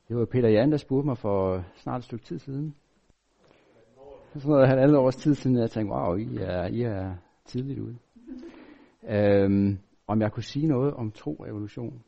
Det var Peter Jan, der spurgte mig for snart et stykke tid siden. Sådan noget halvandet års tid siden, jeg tænkte, wow, I er tidligt ude. Om jeg kunne sige noget om tro og evolution.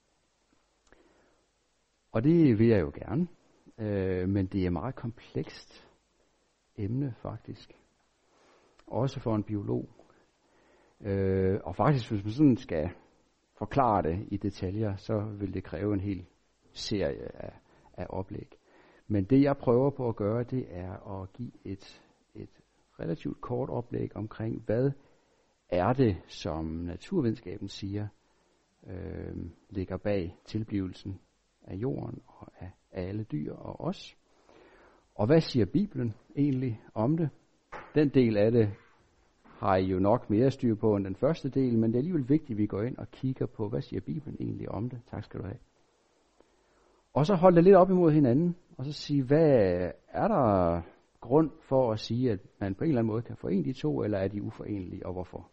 Og det vil jeg jo gerne. Men det er et meget komplekst emne faktisk. Også for en biolog. Og faktisk, hvis man sådan skal forklare det i detaljer, så vil det kræve en hel serie af oplæg. Men det jeg prøver på at gøre, det er at give et relativt kort oplæg omkring, hvad er det, som naturvidenskaben siger, ligger bag tilblivelsen af jorden og af alle dyr og os. Og hvad siger Bibelen egentlig om det? Den del af det har I jo nok mere styr på end den første del, men det er alligevel vigtigt, at vi går ind og kigger på, hvad siger Bibelen egentlig om det? Tak skal du have. Og så holde det lidt op imod hinanden, og så sige, hvad er der grund for at sige, at man på en eller anden måde kan forene de to, eller er de uforenelige, og hvorfor?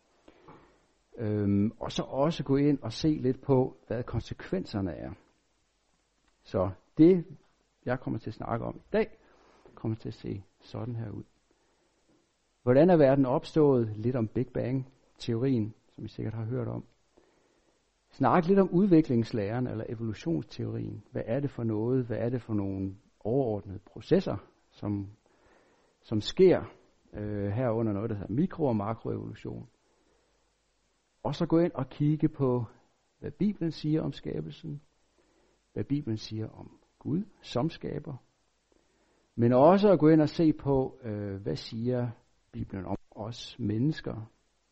Og så også gå ind og se lidt på, hvad konsekvenserne er. Så det, jeg kommer til at snakke om i dag, kommer til at se sådan her ud. Hvordan er verden opstået? Lidt om Big Bang-teorien, som I sikkert har hørt om. Snak lidt om udviklingslæren eller evolutionsteorien. Hvad er det for noget? Hvad er det for nogle overordnede processer, som sker herunder noget, der hedder mikro- og makroevolution? Og så gå ind og kigge på, hvad Bibelen siger om skabelsen, hvad Bibelen siger om Gud som skaber, men også at gå ind og se på, hvad siger Bibelen om os mennesker.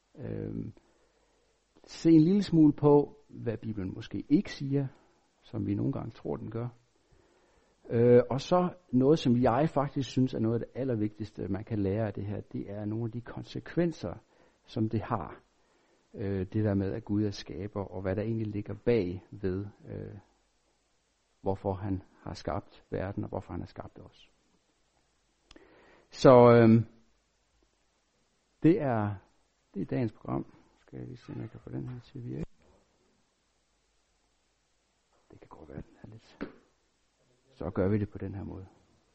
Se en lille smule på, hvad Bibelen måske ikke siger, som vi nogle gange tror, den gør. Og så noget, som jeg faktisk synes er noget af det allervigtigste, man kan lære af det her, det er nogle af de konsekvenser, som det har. Det der med, at Gud er skaber, og hvad der egentlig ligger bag ved, hvorfor han har skabt verden, og hvorfor han har skabt os. Så det er dagens program. Skal jeg lige se, om jeg kan få den her til at virke. Det kan godt være, den er lidt. Så gør vi det på den her måde.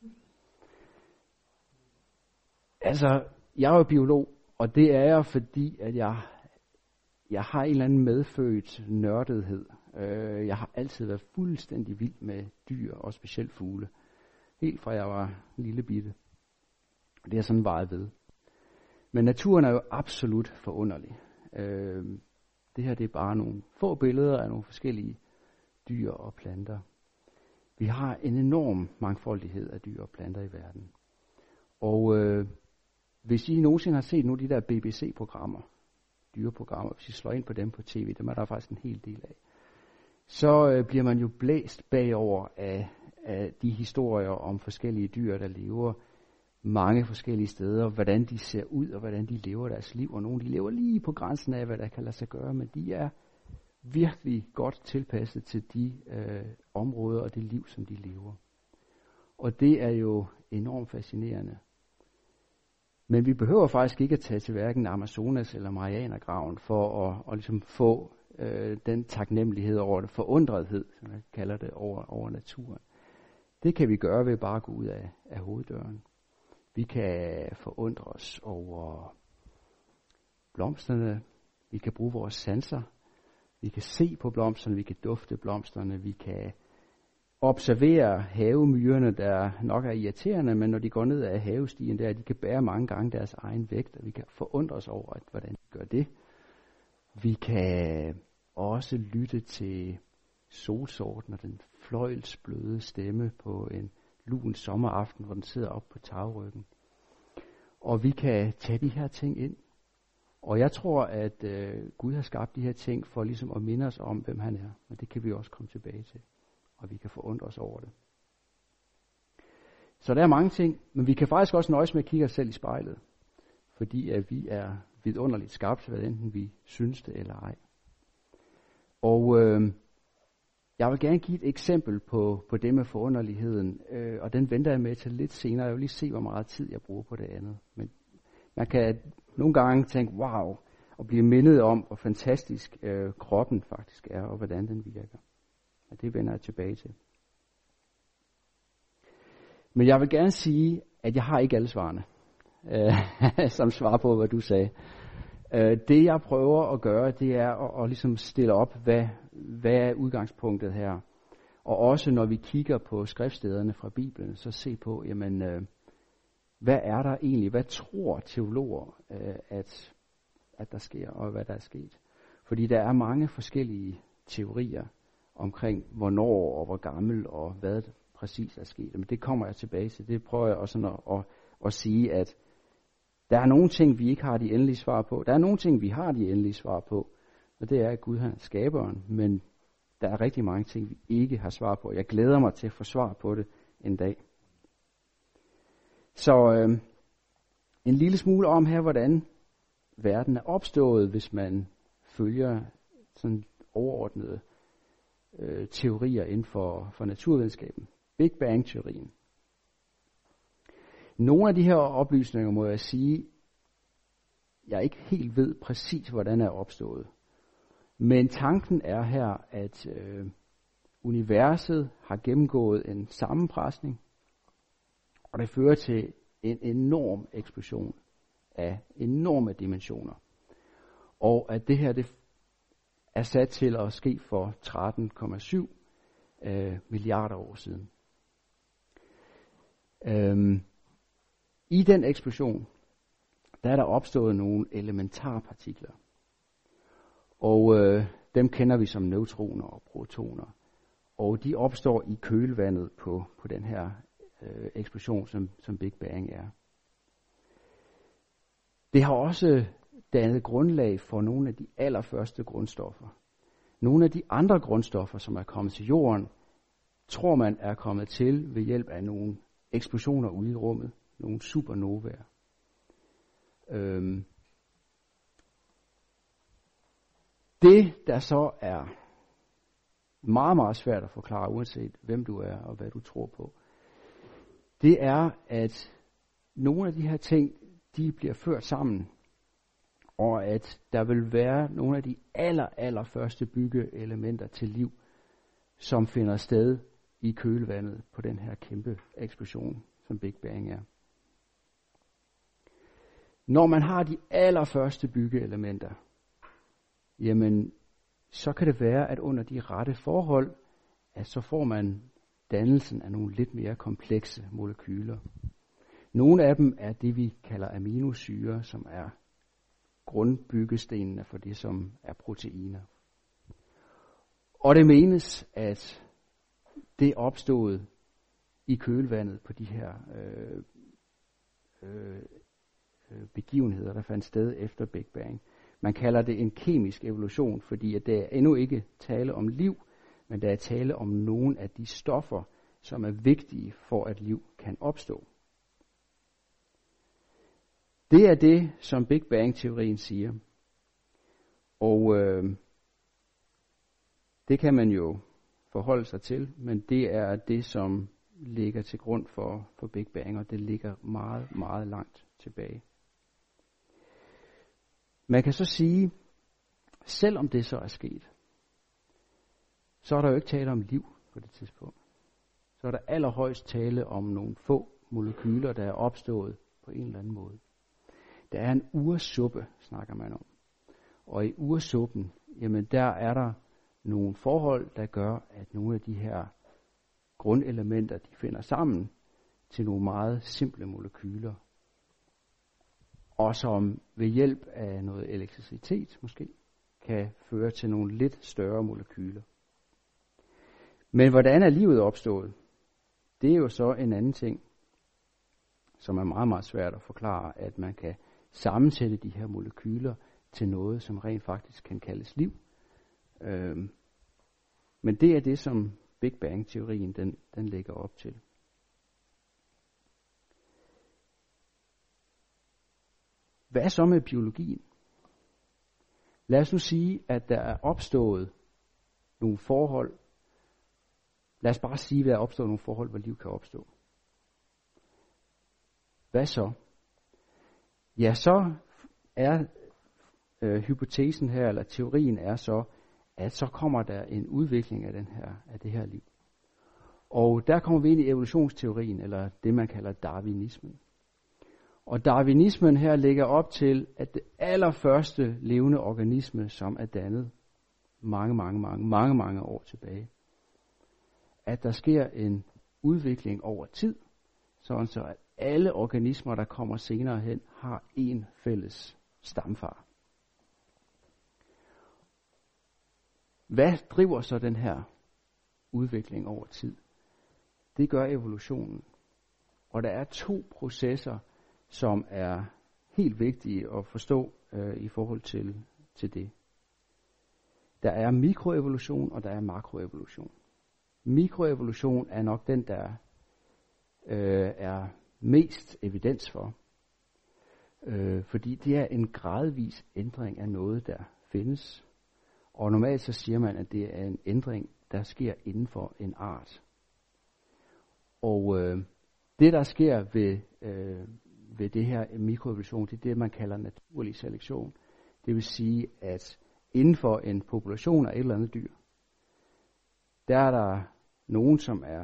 Altså, jeg er jo biolog, og det er jeg, fordi at jeg har en eller anden medfødt nørdethed. Jeg har altid været fuldstændig vild med dyr, og specielt fugle. Helt fra jeg var lille bitte. Det er sådan varet ved. Men naturen er jo absolut forunderlig. Det her det er bare nogle få billeder af nogle forskellige dyr og planter. Vi har en enorm mangfoldighed af dyr og planter i verden. Og hvis I nogensinde har set nogle af de der BBC-programmer, dyreprogrammer, hvis I slår ind på dem på tv, dem er der faktisk en hel del af, så bliver man jo blæst bagover af de historier om forskellige dyr, der lever mange forskellige steder, hvordan de ser ud og hvordan de lever deres liv. Og nogle de lever lige på grænsen af, hvad der kan lade sig gøre, men de er virkelig godt tilpasset til de områder og det liv, som de lever. Og det er jo enormt fascinerende. Men vi behøver faktisk ikke at tage til hverken Amazonas eller Marianergraven for at ligesom få den taknemmelighed over det, forundrethed, som jeg kalder det, over naturen. Det kan vi gøre ved bare at gå ud af hoveddøren. Vi kan forundre os over blomsterne. Vi kan bruge vores sanser. Vi kan se på blomsterne. Vi kan dufte blomsterne. Vi kan observere havemyrerne, der nok er irriterende, men når de går ned ad havestien der, de kan bære mange gange deres egen vægt, og vi kan forundre os over, hvordan de gør det. Vi kan også lytte til solsorten og den fløjlsbløde stemme på en lun sommeraften, hvor den sidder oppe på tagryggen. Og vi kan tage de her ting ind. Og jeg tror, at Gud har skabt de her ting for ligesom at minde os om, hvem han er. Men det kan vi også komme tilbage til. Og vi kan forundre os over det. Så der er mange ting, men vi kan faktisk også nøjes med at kigge os selv i spejlet. Fordi at vi er vidunderligt skabt, hvad enten vi synes det eller ej. Og jeg vil gerne give et eksempel på det med forunderligheden, og den venter jeg med til lidt senere. Jeg vil lige se, hvor meget tid jeg bruger på det andet. Men man kan nogle gange tænke, wow, og blive mindet om, hvor fantastisk kroppen faktisk er, og hvordan den virker. Og det vender jeg tilbage til. Men jeg vil gerne sige, at jeg har ikke alle svarene, som svar på, hvad du sagde. Det jeg prøver at gøre, det er at ligesom stille op, hvad er udgangspunktet her. Og også når vi kigger på skriftstederne fra Bibelen, så se på, jamen, hvad er der egentlig? Hvad tror teologer, at der sker, og hvad der er sket? Fordi der er mange forskellige teorier omkring, hvornår og hvor gammel og hvad præcis er sket. Men det kommer jeg tilbage til. Det prøver jeg også at sige, at der er nogle ting, vi ikke har de endelige svar på. Der er nogle ting, vi har de endelige svar på. Og det er, at Gud er skaberen. Men der er rigtig mange ting, vi ikke har svar på. Jeg glæder mig til at få svar på det en dag. Så en lille smule om her, hvordan verden er opstået, hvis man følger sådan overordnede teorier inden for naturvidenskaben. Big Bang-teorien. Nogle af de her oplysninger må jeg sige, jeg ikke helt ved præcis, hvordan er opstået. Men tanken er her, at universet har gennemgået en sammenpresning, og det fører til en enorm eksplosion af enorme dimensioner. Og at det her det er sat til at ske for 13,7 milliarder år siden. I den eksplosion, der er der opstået nogle elementarpartikler. Og dem kender vi som neutroner og protoner. Og de opstår i kølvandet på den her eksplosion, som Big Bang er. Det har også dannet grundlag for nogle af de allerførste grundstoffer. Nogle af de andre grundstoffer, som er kommet til jorden, tror man er kommet til ved hjælp af nogle eksplosioner ude i rummet. Nogle supernovaer. Det, der så er meget, meget svært at forklare, uanset hvem du er og hvad du tror på, det er, at nogle af de her ting, de bliver ført sammen, og at der vil være nogle af de allerførste byggeelementer til liv, som finder sted i kølvandet på den her kæmpe eksplosion, som Big Bang er. Når man har de allerførste byggeelementer, jamen, så kan det være, at under de rette forhold, at så får man dannelsen af nogle lidt mere komplekse molekyler. Nogle af dem er det, vi kalder aminosyrer, som er grundbyggestenene for det, som er proteiner. Og det menes, at det opstod i kølvandet på de her begivenheder, der fandt sted efter Big Bang. Man kalder det en kemisk evolution, fordi at der er endnu ikke tale om liv, men der er tale om nogle af de stoffer, som er vigtige for, at liv kan opstå. Det er det, som Big Bang-teorien siger. Og det kan man jo forholde sig til, men det er det, som ligger til grund for Big Bang, og det ligger meget, meget langt tilbage. Man kan så sige, selvom det så er sket, så er der jo ikke tale om liv på det tidspunkt. Så er der allerhøjst tale om nogle få molekyler, der er opstået på en eller anden måde. Der er en ursuppe, snakker man om. Og i ursuppen, jamen der er der nogle forhold, der gør, at nogle af de her grundelementer, de finder sammen til nogle meget simple molekyler. Og som ved hjælp af noget elektricitet måske, kan føre til nogle lidt større molekyler. Men hvordan er livet opstået? Det er jo så en anden ting, som er meget, meget svært at forklare, at man kan sammensætte de her molekyler til noget, som rent faktisk kan kaldes liv. Men det er det, som Big Bang-teorien den lægger op til. Hvad så med biologien? Lad os nu sige, at der er opstået nogle forhold. Lad os bare sige, at der er opstået nogle forhold, hvor liv kan opstå. Hvad så? Ja, så er hypotesen her, eller teorien er så, at så kommer der en udvikling af det her liv. Og der kommer vi ind i evolutionsteorien, eller det man kalder darwinismen. Og darwinismen her lægger op til, at det allerførste levende organisme, som er dannet mange år tilbage, at der sker en udvikling over tid, sådan så at alle organismer, der kommer senere hen, har en fælles stamfar. Hvad driver så den her udvikling over tid? Det gør evolutionen. Og der er 2 processer, som er helt vigtige at forstå i forhold til det. Der er mikroevolution, og der er makroevolution. Mikroevolution er nok den, der er mest evidens for. Fordi det er en gradvis ændring af noget, der findes. Og normalt så siger man, at det er en ændring, der sker inden for en art. Og det, der sker ved det her mikroevolution, det er det, man kalder naturlig selektion. Det vil sige, at inden for en population af et eller andet dyr, der er der nogen, som er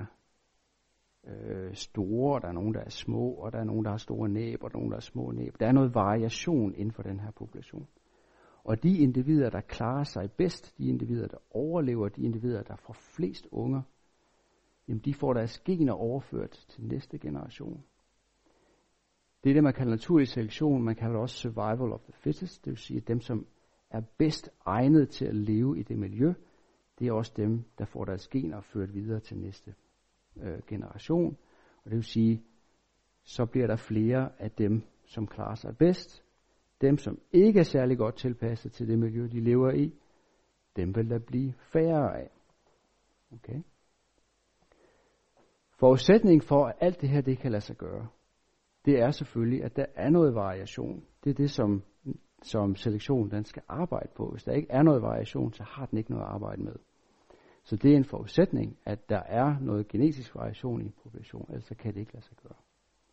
store, der er nogen, der er små, og der er nogen, der har store næb, og nogen, der er små næb. Der er noget variation inden for den her population. Og de individer, der klarer sig bedst, de individer, der overlever, de individer, der får flest unger, jamen de får deres gener overført til næste generation. Det er det, man kalder naturlig selektion. Man kalder det også survival of the fittest. Det vil sige, at dem, som er bedst egnet til at leve i det miljø, det er også dem, der får deres gener ført videre til næste generation. Og det vil sige, så bliver der flere af dem, som klarer sig bedst. Dem, som ikke er særlig godt tilpasset til det miljø, de lever i, dem vil der blive færre af. Okay? Forudsætningen for, at alt det her, det kan lade sig gøre, det er selvfølgelig, at der er noget variation. Det er det, som selektionen den skal arbejde på. Hvis der ikke er noget variation, så har den ikke noget at arbejde med. Så det er en forudsætning, at der er noget genetisk variation i en population, ellers kan det ikke lade sig gøre.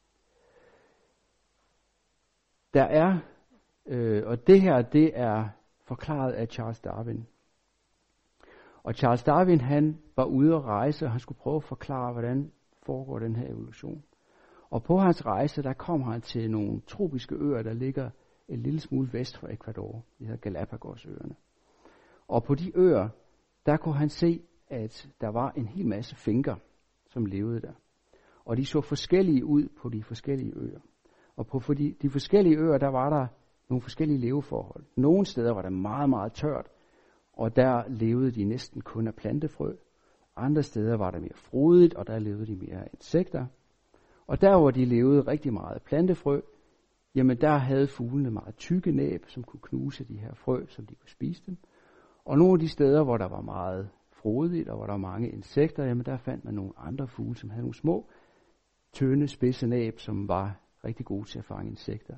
Der er, og det her, det er forklaret af Charles Darwin. Og Charles Darwin, han var ude at rejse, og han skulle prøve at forklare, hvordan foregår den her evolution. Og på hans rejse, der kom han til nogle tropiske øer, der ligger en lille smule vest for Ecuador, de her Galapagosøerne. Og på de øer, der kunne han se, at der var en hel masse finker, som levede der. Og de så forskellige ud på de forskellige øer. Og på de forskellige øer, der var der nogle forskellige leveforhold. Nogle steder var det meget, meget tørt, og der levede de næsten kun af plantefrø. Andre steder var det mere frodigt, og der levede de mere af insekter. Og der, hvor de levede rigtig meget af plantefrø, jamen der havde fuglene meget tykke næb, som kunne knuse de her frø, som de kunne spise dem. Og nogle af de steder, hvor der var meget frodigt, og hvor der var mange insekter, jamen der fandt man nogle andre fugle, som havde nogle små, tynde, spidse næb, som var rigtig gode til at fange insekter.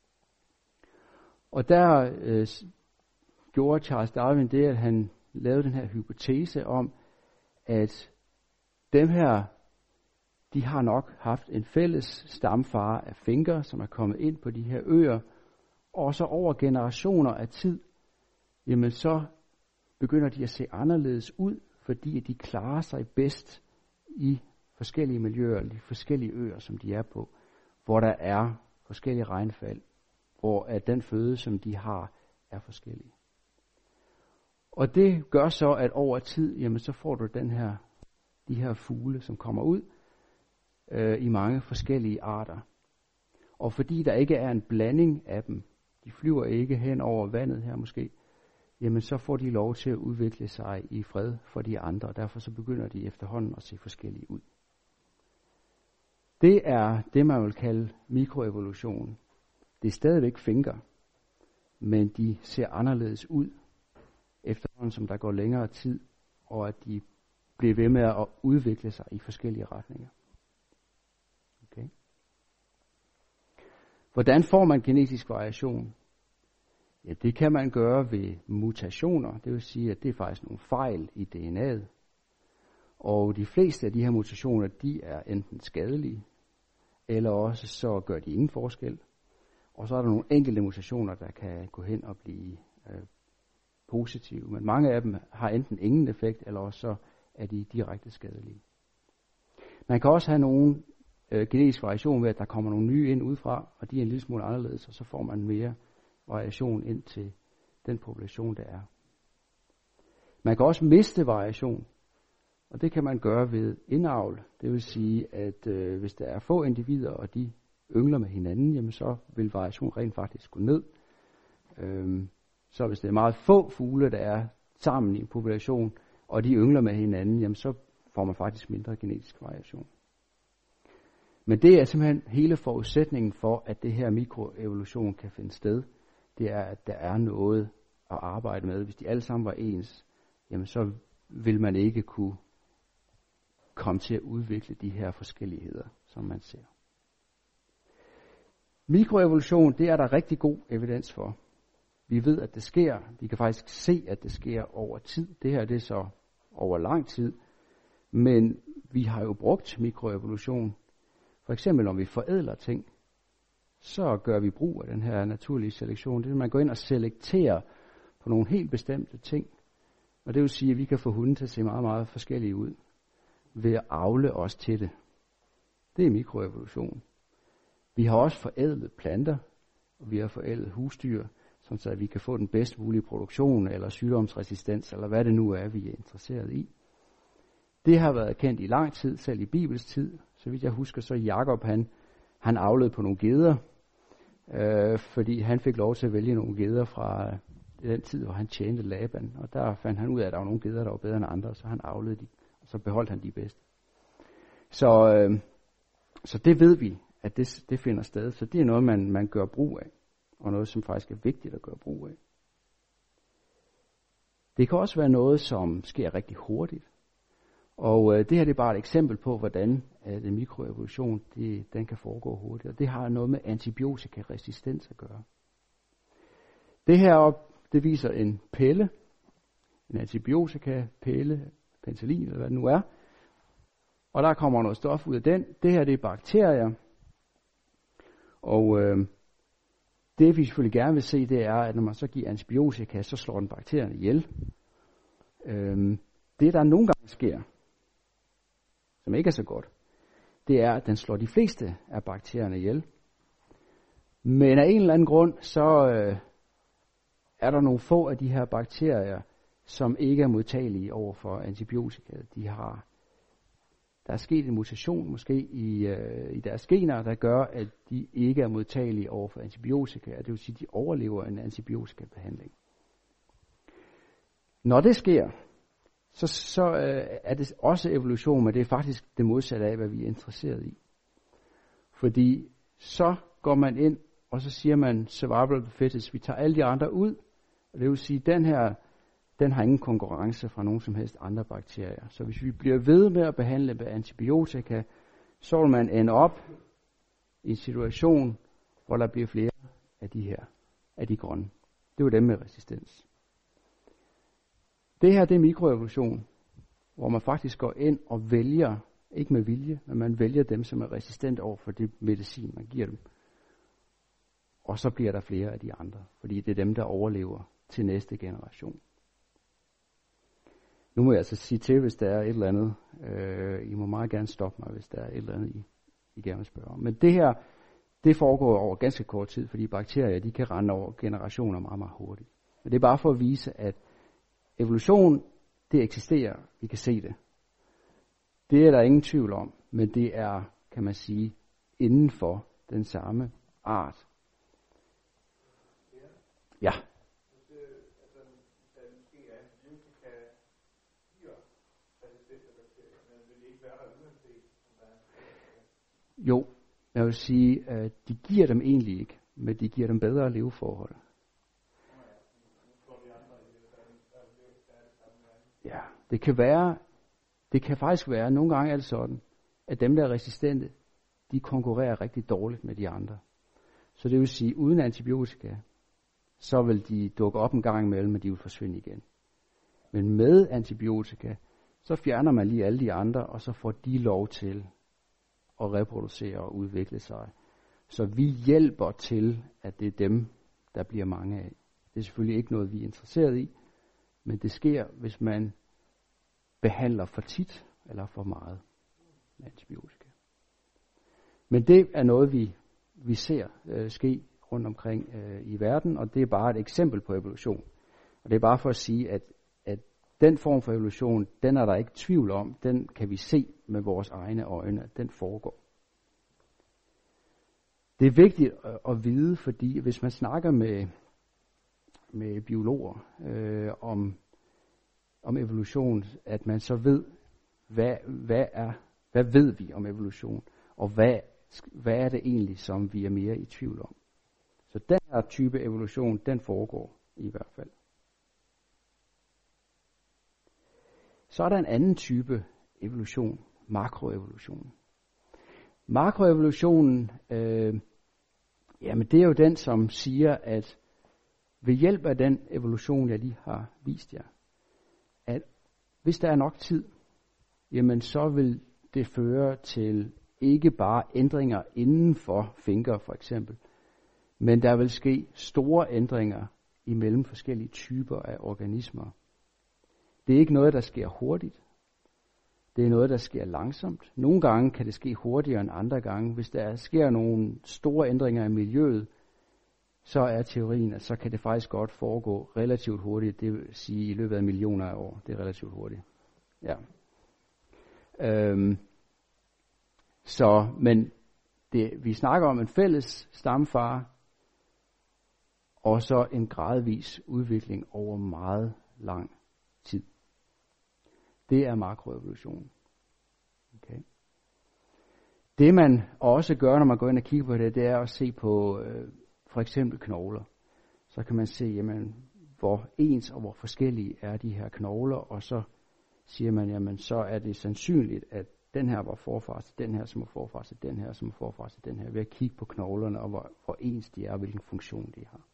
Og der gjorde Charles Darwin det, at han lavede den her hypotese om, at dem her, de har nok haft en fælles stamfar af finker, som er kommet ind på de her øer, og så over generationer af tid, jamen så begynder de at se anderledes ud, fordi de klarer sig bedst i forskellige miljøer, de forskellige øer, som de er på, hvor der er forskellige regnfald, hvor at den føde, som de har, er forskellig. Og det gør så, at over tid, jamen så får du de her fugle, som kommer ud i mange forskellige arter. Og fordi der ikke er en blanding af dem, de flyver ikke hen over vandet her måske, jamen så får de lov til at udvikle sig i fred for de andre, og derfor så begynder de efterhånden at se forskellige ud. Det er det, man vil kalde mikroevolution. Det er stadigvæk finker, men de ser anderledes ud, efterhånden som der går længere tid, og at de bliver ved med at udvikle sig i forskellige retninger. Okay. Hvordan får man genetisk variation? Ja, det kan man gøre ved mutationer. Det vil sige, at det er faktisk nogle fejl i DNA'et. Og de fleste af de her mutationer, de er enten skadelige, eller også så gør de ingen forskel. Og så er der nogle enkelte mutationer, der kan gå hen og blive positive. Men mange af dem har enten ingen effekt, eller også så er de direkte skadelige. Man kan også have nogle genetisk variation ved, at der kommer nogle nye ind udefra, og de er en lille smule anderledes, og så får man mere variation ind til den population, der er. Man kan også miste variation, og det kan man gøre ved indavl. Det vil sige, at hvis der er få individer, og de yngler med hinanden, jamen så vil variation rent faktisk gå ned. Så hvis det er meget få fugle, der er sammen i en population, og de yngler med hinanden, jamen så får man faktisk mindre genetisk variation. Men det er simpelthen hele forudsætningen for, at det her mikroevolution kan finde sted. Det er, at der er noget at arbejde med. Hvis de alle sammen var ens, jamen så vil man ikke kunne komme til at udvikle de her forskelligheder, som man ser. Mikroevolution, det er der rigtig god evidens for. Vi ved, at det sker. Vi kan faktisk se, at det sker over tid. Det her det er så over lang tid. Men vi har jo brugt mikroevolution. For eksempel når vi forædler ting, så gør vi brug af den her naturlige selektion. Det er, at man går ind og selekterer på nogle helt bestemte ting. Og det vil sige, at vi kan få hunden til at se meget, meget forskellige ud ved at avle os til det. Det er mikroevolution. Vi har også forædlet planter, og vi har forædlet husdyr, så vi kan få den bedst mulige produktion, eller sygdomsresistens, eller hvad det nu er, vi er interesseret i. Det har været kendt i lang tid, selv i Bibels tid. Så vidt jeg husker, så Jakob, han avlede på nogle geder, fordi han fik lov til at vælge nogle geder fra den tid, hvor han tjente Laban. Og der fandt han ud af, at der var nogle geder, der var bedre end andre, så han avlede de, og så beholdt han de bedste. Så det ved vi, at det finder sted. Så det er noget, man gør brug af, og noget, som faktisk er vigtigt at gøre brug af. Det kan også være noget, som sker rigtig hurtigt. Og det her det er bare et eksempel på, hvordan den mikroevolution den kan foregå hurtigt. Og det har noget med antibiotikaresistens at gøre. Det her det viser en pille, en antibiotikapille, penicillin eller hvad det nu er. Og der kommer noget stof ud af den. Det her det er bakterier. Og det vi selvfølgelig gerne vil se, det er, at når man så giver antibiotika, så slår den bakterierne ihjel. Det der nogle gange sker, som ikke er så godt, det er, at den slår de fleste af bakterierne ihjel. Men af en eller anden grund, så er der nogle få af de her bakterier, som ikke er modtagelige over for antibiotika. Der er sket en mutation måske i deres gener, der gør, at de ikke er modtagelige over for antibiotika. Det vil sige, at de overlever en antibiotikabehandling. Når det sker, så er det også evolution, men det er faktisk det modsatte af, hvad vi er interesseret i. Fordi så går man ind, og så siger man survival of the fittest. Vi tager alle de andre ud, og det vil sige, at den har ingen konkurrence fra nogen som helst andre bakterier. Så hvis vi bliver ved med at behandle med antibiotika, så vil man ende op i en situation, hvor der bliver flere af de grønne. Det er jo dem med resistens. Det her det er mikroevolution, hvor man faktisk går ind og vælger, ikke med vilje, men man vælger dem, som er resistent over for det medicin, man giver dem. Og så bliver der flere af de andre, fordi det er dem, der overlever til næste generation. Nu må jeg altså sige til, hvis der er et eller andet. I må meget gerne stoppe mig, hvis der er et eller andet, I gerne vil spørge om. Men det her, det foregår over ganske kort tid, fordi bakterier, de kan rende over generationer meget, meget hurtigt. Men det er bare for at vise, at evolution, det eksisterer. Vi kan se det. Det er der ingen tvivl om, men det er, kan man sige, inden for den samme art. Ja. Jo, jeg vil sige, at de giver dem egentlig ikke, men de giver dem bedre leveforhold. Ja, det kan faktisk være, nogle gange er det sådan, at dem, der er resistente, de konkurrerer rigtig dårligt med de andre. Så det vil sige, uden antibiotika, så vil de dukke op en gang imellem, men de vil forsvinde igen. Men med antibiotika, så fjerner man lige alle de andre, og så får de lov til at reproducere og udvikle sig. Så vi hjælper til, at det er dem, der bliver mange af. Det er selvfølgelig ikke noget, vi er interesseret i, men det sker, hvis man behandler for tit eller for meget. med antibiotika. Men det er noget, vi ser ske rundt omkring i verden, og det er bare et eksempel på evolution. Og det er bare for at sige, at den form for evolution, den er der ikke tvivl om, den kan vi se med vores egne øjne, at den foregår. Det er vigtigt at vide, fordi hvis man snakker med biologer om evolution, at man så ved, hvad ved vi om evolution, og hvad er det egentlig, som vi er mere i tvivl om. Så den her type evolution, den foregår i hvert fald. Så er der en anden type evolution, makroevolution. Makroevolutionen, jamen det er jo den, som siger, at ved hjælp af den evolution, jeg lige har vist jer, at hvis der er nok tid, jamen så vil det føre til ikke bare ændringer inden for fingre for eksempel, men der vil ske store ændringer imellem forskellige typer af organismer. Det er ikke noget, der sker hurtigt. Det er noget, der sker langsomt. Nogle gange kan det ske hurtigere end andre gange. Hvis der sker nogle store ændringer i miljøet, så er teorien, at så kan det faktisk godt foregå relativt hurtigt. Det vil sige i løbet af millioner af år. Det er relativt hurtigt. Ja. Men vi snakker om en fælles stamfar, og så en gradvis udvikling over meget lang tid. Det er makroevolution. Okay. Det man også gør, når man går ind og kigger på det, det er at se på for eksempel knogler. Så kan man se, jamen, hvor ens og hvor forskellige er de her knogler, og så siger man, jamen, så er det sandsynligt, at den her var forfar til den her, som er forfar til den her, som er forfar til den her, ved at kigge på knoglerne, og hvor ens de er, og hvilken funktion de har.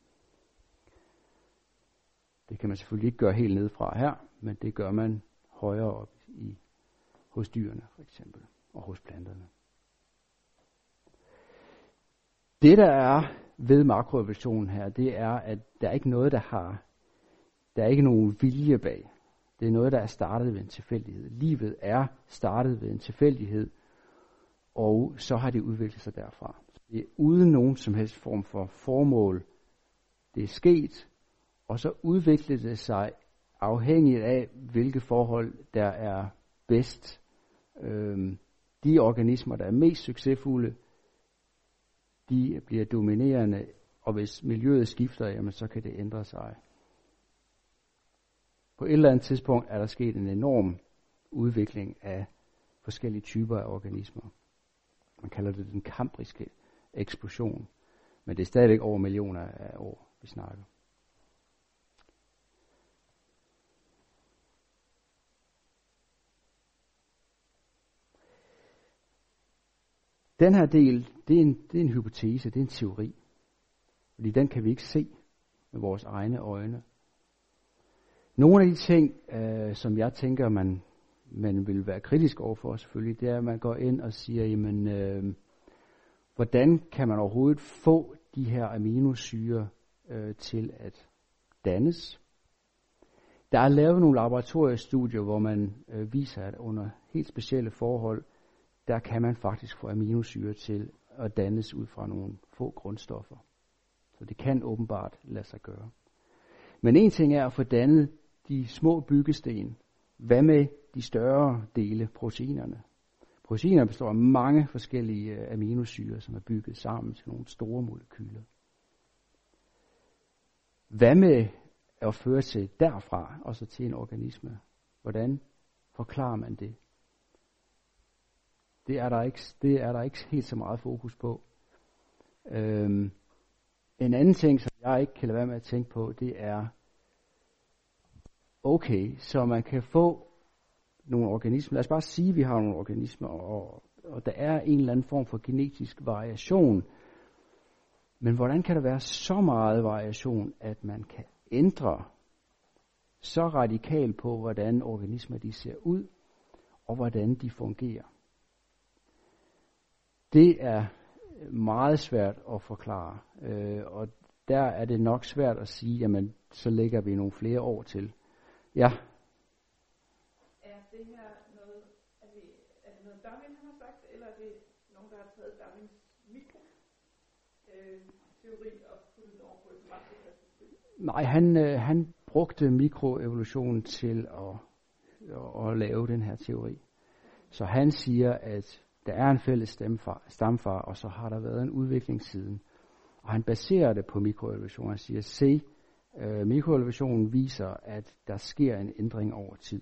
Det kan man selvfølgelig ikke gøre helt nedefra her, men det gør man højere op hos dyrene for eksempel, og hos planterne. Det der er ved makroevolutionen her, det er, at der er ikke noget, der er ikke nogen vilje bag. Det er noget, der er startet ved en tilfældighed. Livet er startet ved en tilfældighed, og så har det udviklet sig derfra. Det er uden nogen som helst form for formål. Det er sket, og så udvikler det sig afhængigt af, hvilke forhold der er bedst. De organismer, der er mest succesfulde, de bliver dominerende, og hvis miljøet skifter, jamen, så kan det ændre sig. På et eller andet tidspunkt er der sket en enorm udvikling af forskellige typer af organismer. Man kalder det den kambriske eksplosion, men det er stadigvæk over millioner af år, vi snakker. Den her del, det er en hypotese, det er en teori. Fordi den kan vi ikke se med vores egne øjne. Nogle af de ting, som jeg tænker, man vil være kritisk overfor selvfølgelig, det er, at man går ind og siger, jamen, hvordan kan man overhovedet få de her aminosyrer til at dannes? Der er lavet nogle laboratoriestudier, hvor man viser, at under helt specielle forhold, der kan man faktisk få aminosyre til at dannes ud fra nogle få grundstoffer. Så det kan åbenbart lade sig gøre. Men en ting er at få dannet de små byggesten. Hvad med de større dele, proteinerne? Proteinerne består af mange forskellige aminosyre, som er bygget sammen til nogle store molekyler. Hvad med at føre til derfra, og så til en organisme? Hvordan forklarer man det? Det er der ikke helt så meget fokus på. En anden ting, som jeg ikke kan lade være med at tænke på, det er, okay, så man kan få nogle organismer. Lad os bare sige, at vi har nogle organismer, og der er en eller anden form for genetisk variation. Men hvordan kan der være så meget variation, at man kan ændre så radikalt på, hvordan organismer de ser ud, og hvordan de fungerer? Det er meget svært at forklare, og der er det nok svært at sige, jamen så lægger vi nogle flere år til. Ja. Er det her noget, er det noget Darwin han har sagt, eller er det nogen, der har taget Darwins mikroteori og puttet den over på et makroperspektiv? Nej, han brugte mikroevolution til at lave den her teori. Så han siger, at der er en fælles stamfar, og så har der været en udvikling siden. Og han baserer det på mikroevolution. Han siger, mikroevolutionen viser, at der sker en ændring over tid.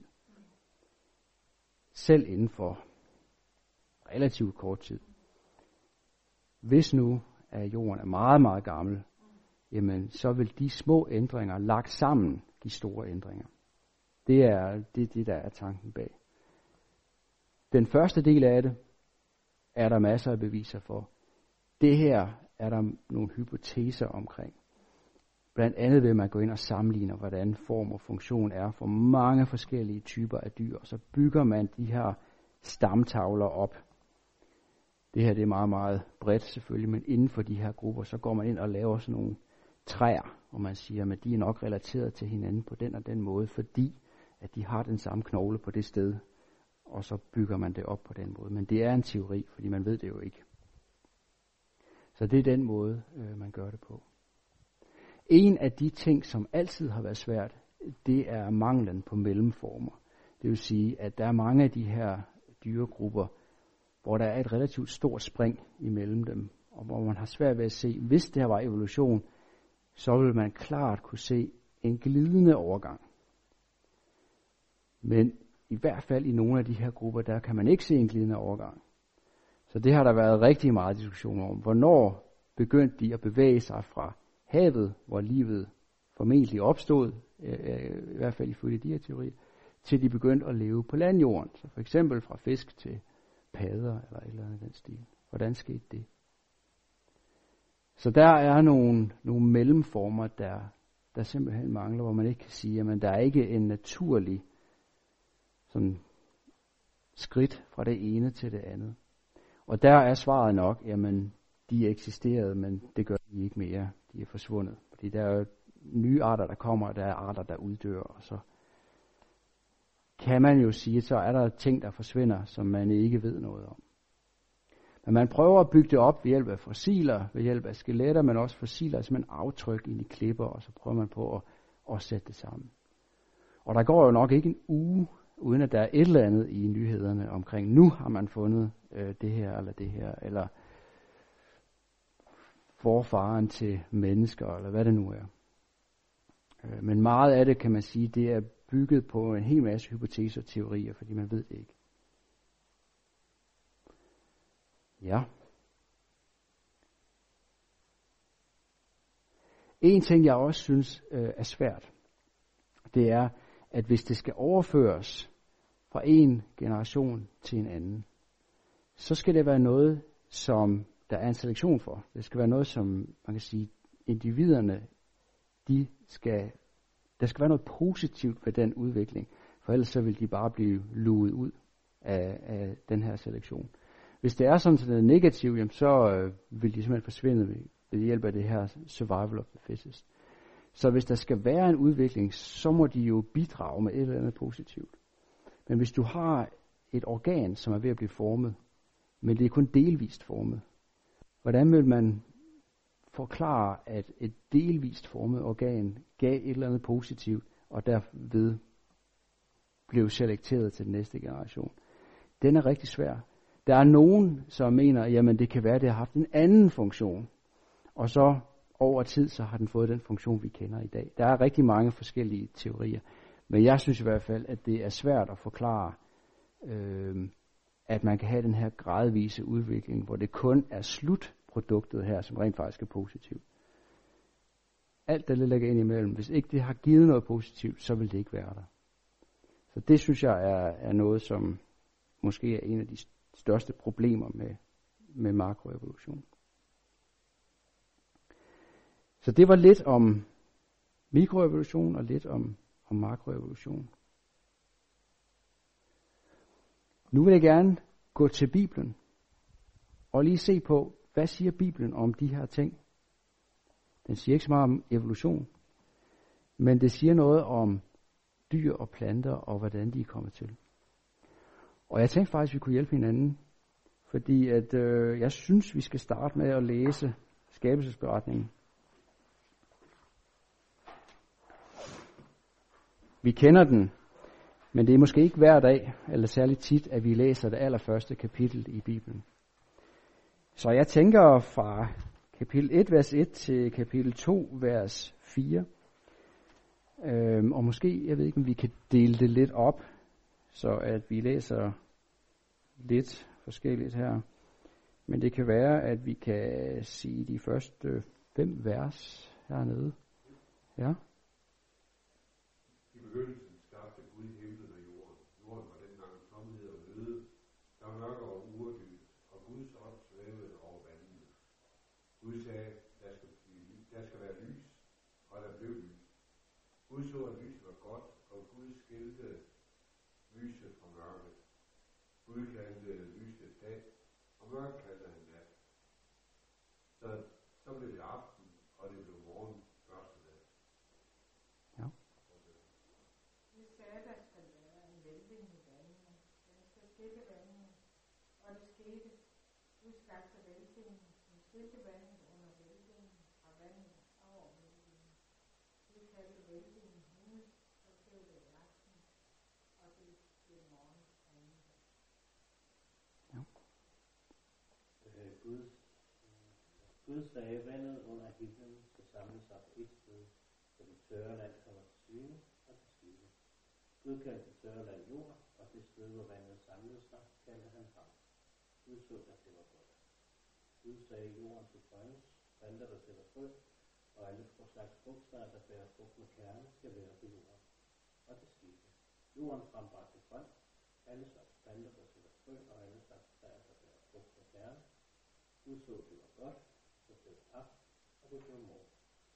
Selv inden for relativt kort tid. Hvis nu at jorden er meget, meget gammel, jamen så vil de små ændringer lagt sammen give store ændringer. Det er det, der er tanken bag. Den første del af det er der masser af beviser for. Det her er der nogle hypoteser omkring. Blandt andet vil man gå ind og sammenligne, hvordan form og funktion er for mange forskellige typer af dyr. Og så bygger man de her stamtavler op. Det her det er meget, meget bredt selvfølgelig, men inden for de her grupper, så går man ind og laver sådan nogle træer, og man siger, at de er nok relateret til hinanden på den og den måde, fordi at de har den samme knogle på det sted, og så bygger man det op på den måde. Men det er en teori, fordi man ved det jo ikke. Så det er den måde, man gør det på. En af de ting, som altid har været svært, det er manglen på mellemformer. Det vil sige, at der er mange af de her dyregrupper, hvor der er et relativt stort spring imellem dem, og hvor man har svært ved at se, hvis det her var evolution, så vil man klart kunne se en glidende overgang. Men i hvert fald i nogle af de her grupper, der kan man ikke se en glidende overgang. Så det har der været rigtig meget diskussion om. Hvornår begyndte de at bevæge sig fra havet, hvor livet formentlig opstod, i hvert fald ifølge de her teorier, til de begyndte at leve på landjorden. Så for eksempel fra fisk til padder eller et eller andet den stil. Hvordan skete det? Så der er nogle mellemformer, der simpelthen mangler, hvor man ikke kan sige, at der er ikke en naturlig sådan skridt fra det ene til det andet. Og der er svaret nok, jamen de eksisterede, men det gør de ikke mere. De er forsvundet. Fordi der er jo nye arter, der kommer, og der er arter, der uddør, og så kan man jo sige, så er der ting, der forsvinder, som man ikke ved noget om. Men man prøver at bygge det op ved hjælp af fossiler, ved hjælp af skeletter, men også fossiler som en aftryk ind i klipper, og så prøver man på at sætte det sammen. Og der går jo nok ikke en uge, uden at der er et eller andet i nyhederne omkring, nu har man fundet det her, eller forfaren til mennesker, eller hvad det nu er. Men meget af det, kan man sige, det er bygget på en hel masse hypoteser og teorier, fordi man ved det ikke. Ja. En ting, jeg også synes er svært, det er, at hvis det skal overføres fra en generation til en anden, så skal det være noget, som der er en selektion for. Det skal være noget, som man kan sige, individerne, der skal være noget positivt ved den udvikling, for ellers så vil de bare blive luet ud af den her selektion. Hvis det er sådan, at det er negativt, jamen, så vil de simpelthen forsvinde ved hjælp af det her survival of the fittest. Så hvis der skal være en udvikling, så må de jo bidrage med et eller andet positivt. Men hvis du har et organ, som er ved at blive formet, men det er kun delvist formet, hvordan vil man forklare, at et delvist formet organ gav et eller andet positivt, og derved blev selekteret til den næste generation? Den er rigtig svær. Der er nogen, som mener, jamen det kan være, at det har haft en anden funktion, og så over tid, så har den fået den funktion, vi kender i dag. Der er rigtig mange forskellige teorier, men jeg synes i hvert fald, at det er svært at forklare, at man kan have den her gradvise udvikling, hvor det kun er slutproduktet her, som rent faktisk er positivt. Alt det ligger ind imellem. Hvis ikke det har givet noget positivt, så vil det ikke være der. Så det synes jeg er noget, som måske er en af de største problemer med makroevolution. Så det var lidt om mikroevolution og lidt om makroevolution. Nu vil jeg gerne gå til Bibelen og lige se på, hvad siger Bibelen om de her ting. Den siger ikke så meget om evolution, men det siger noget om dyr og planter og hvordan de er kommet til. Og jeg tænkte faktisk, at vi kunne hjælpe hinanden. Fordi at jeg synes, vi skal starte med at læse skabelsesberetningen. Vi kender den, men det er måske ikke hver dag, eller særligt tit, at vi læser det allerførste kapitel i Bibelen. Så jeg tænker fra kapitel 1, vers 1 til kapitel 2, vers 4. Og måske, jeg ved ikke, om vi kan dele det lidt op, så at vi læser lidt forskelligt her. Men det kan være, at vi kan sige de første 5 vers hernede. Ja. I begyndelsen skabte Gud himlen og jorden. Jorden var dengang tomhed og øde. Der var mørke og urdyb, og Guds ånd svævede over vandene. Gud sagde, der skal være lys, og der blev lys. Gud så, at lyset var godt, og Gud skilte lyset fra mørket. Gud kaldte lyset dag, og mørket kaldte han nat. Så blev det aften, og det blev morgen første dag. Ja. Det sagde, der skal være en vælving i vandene. Den skal skille vandene. Og det skete. Gud skabte vælvingen, som skilte vandet under vælvingen fra vandet over vælvingen. Gud kaldte vælvingen himmel, og blev det aften, og det blev morgen anden dag. Gud sagde, vandet under himlen skal samle sig på et sted, så det tørre land kommer til syne og til syne. Gud kaldte det tørre land jord, og det sted, hvor vandet samlede sig, kaldte han hav. Gud så, at det var godt. Gud sagde, jorden til grønnes, planter der sætter frø, og alle slags frugtstræer, der bærer frugt med kerne, skal være på jorden. Og det skete. Jorden frembragte grønt, alle slags planter, der sætter frø, og alle slags træer, der bærer frugt med kerne. Gud så, det var godt. Så blev det aften, og det blev morgen.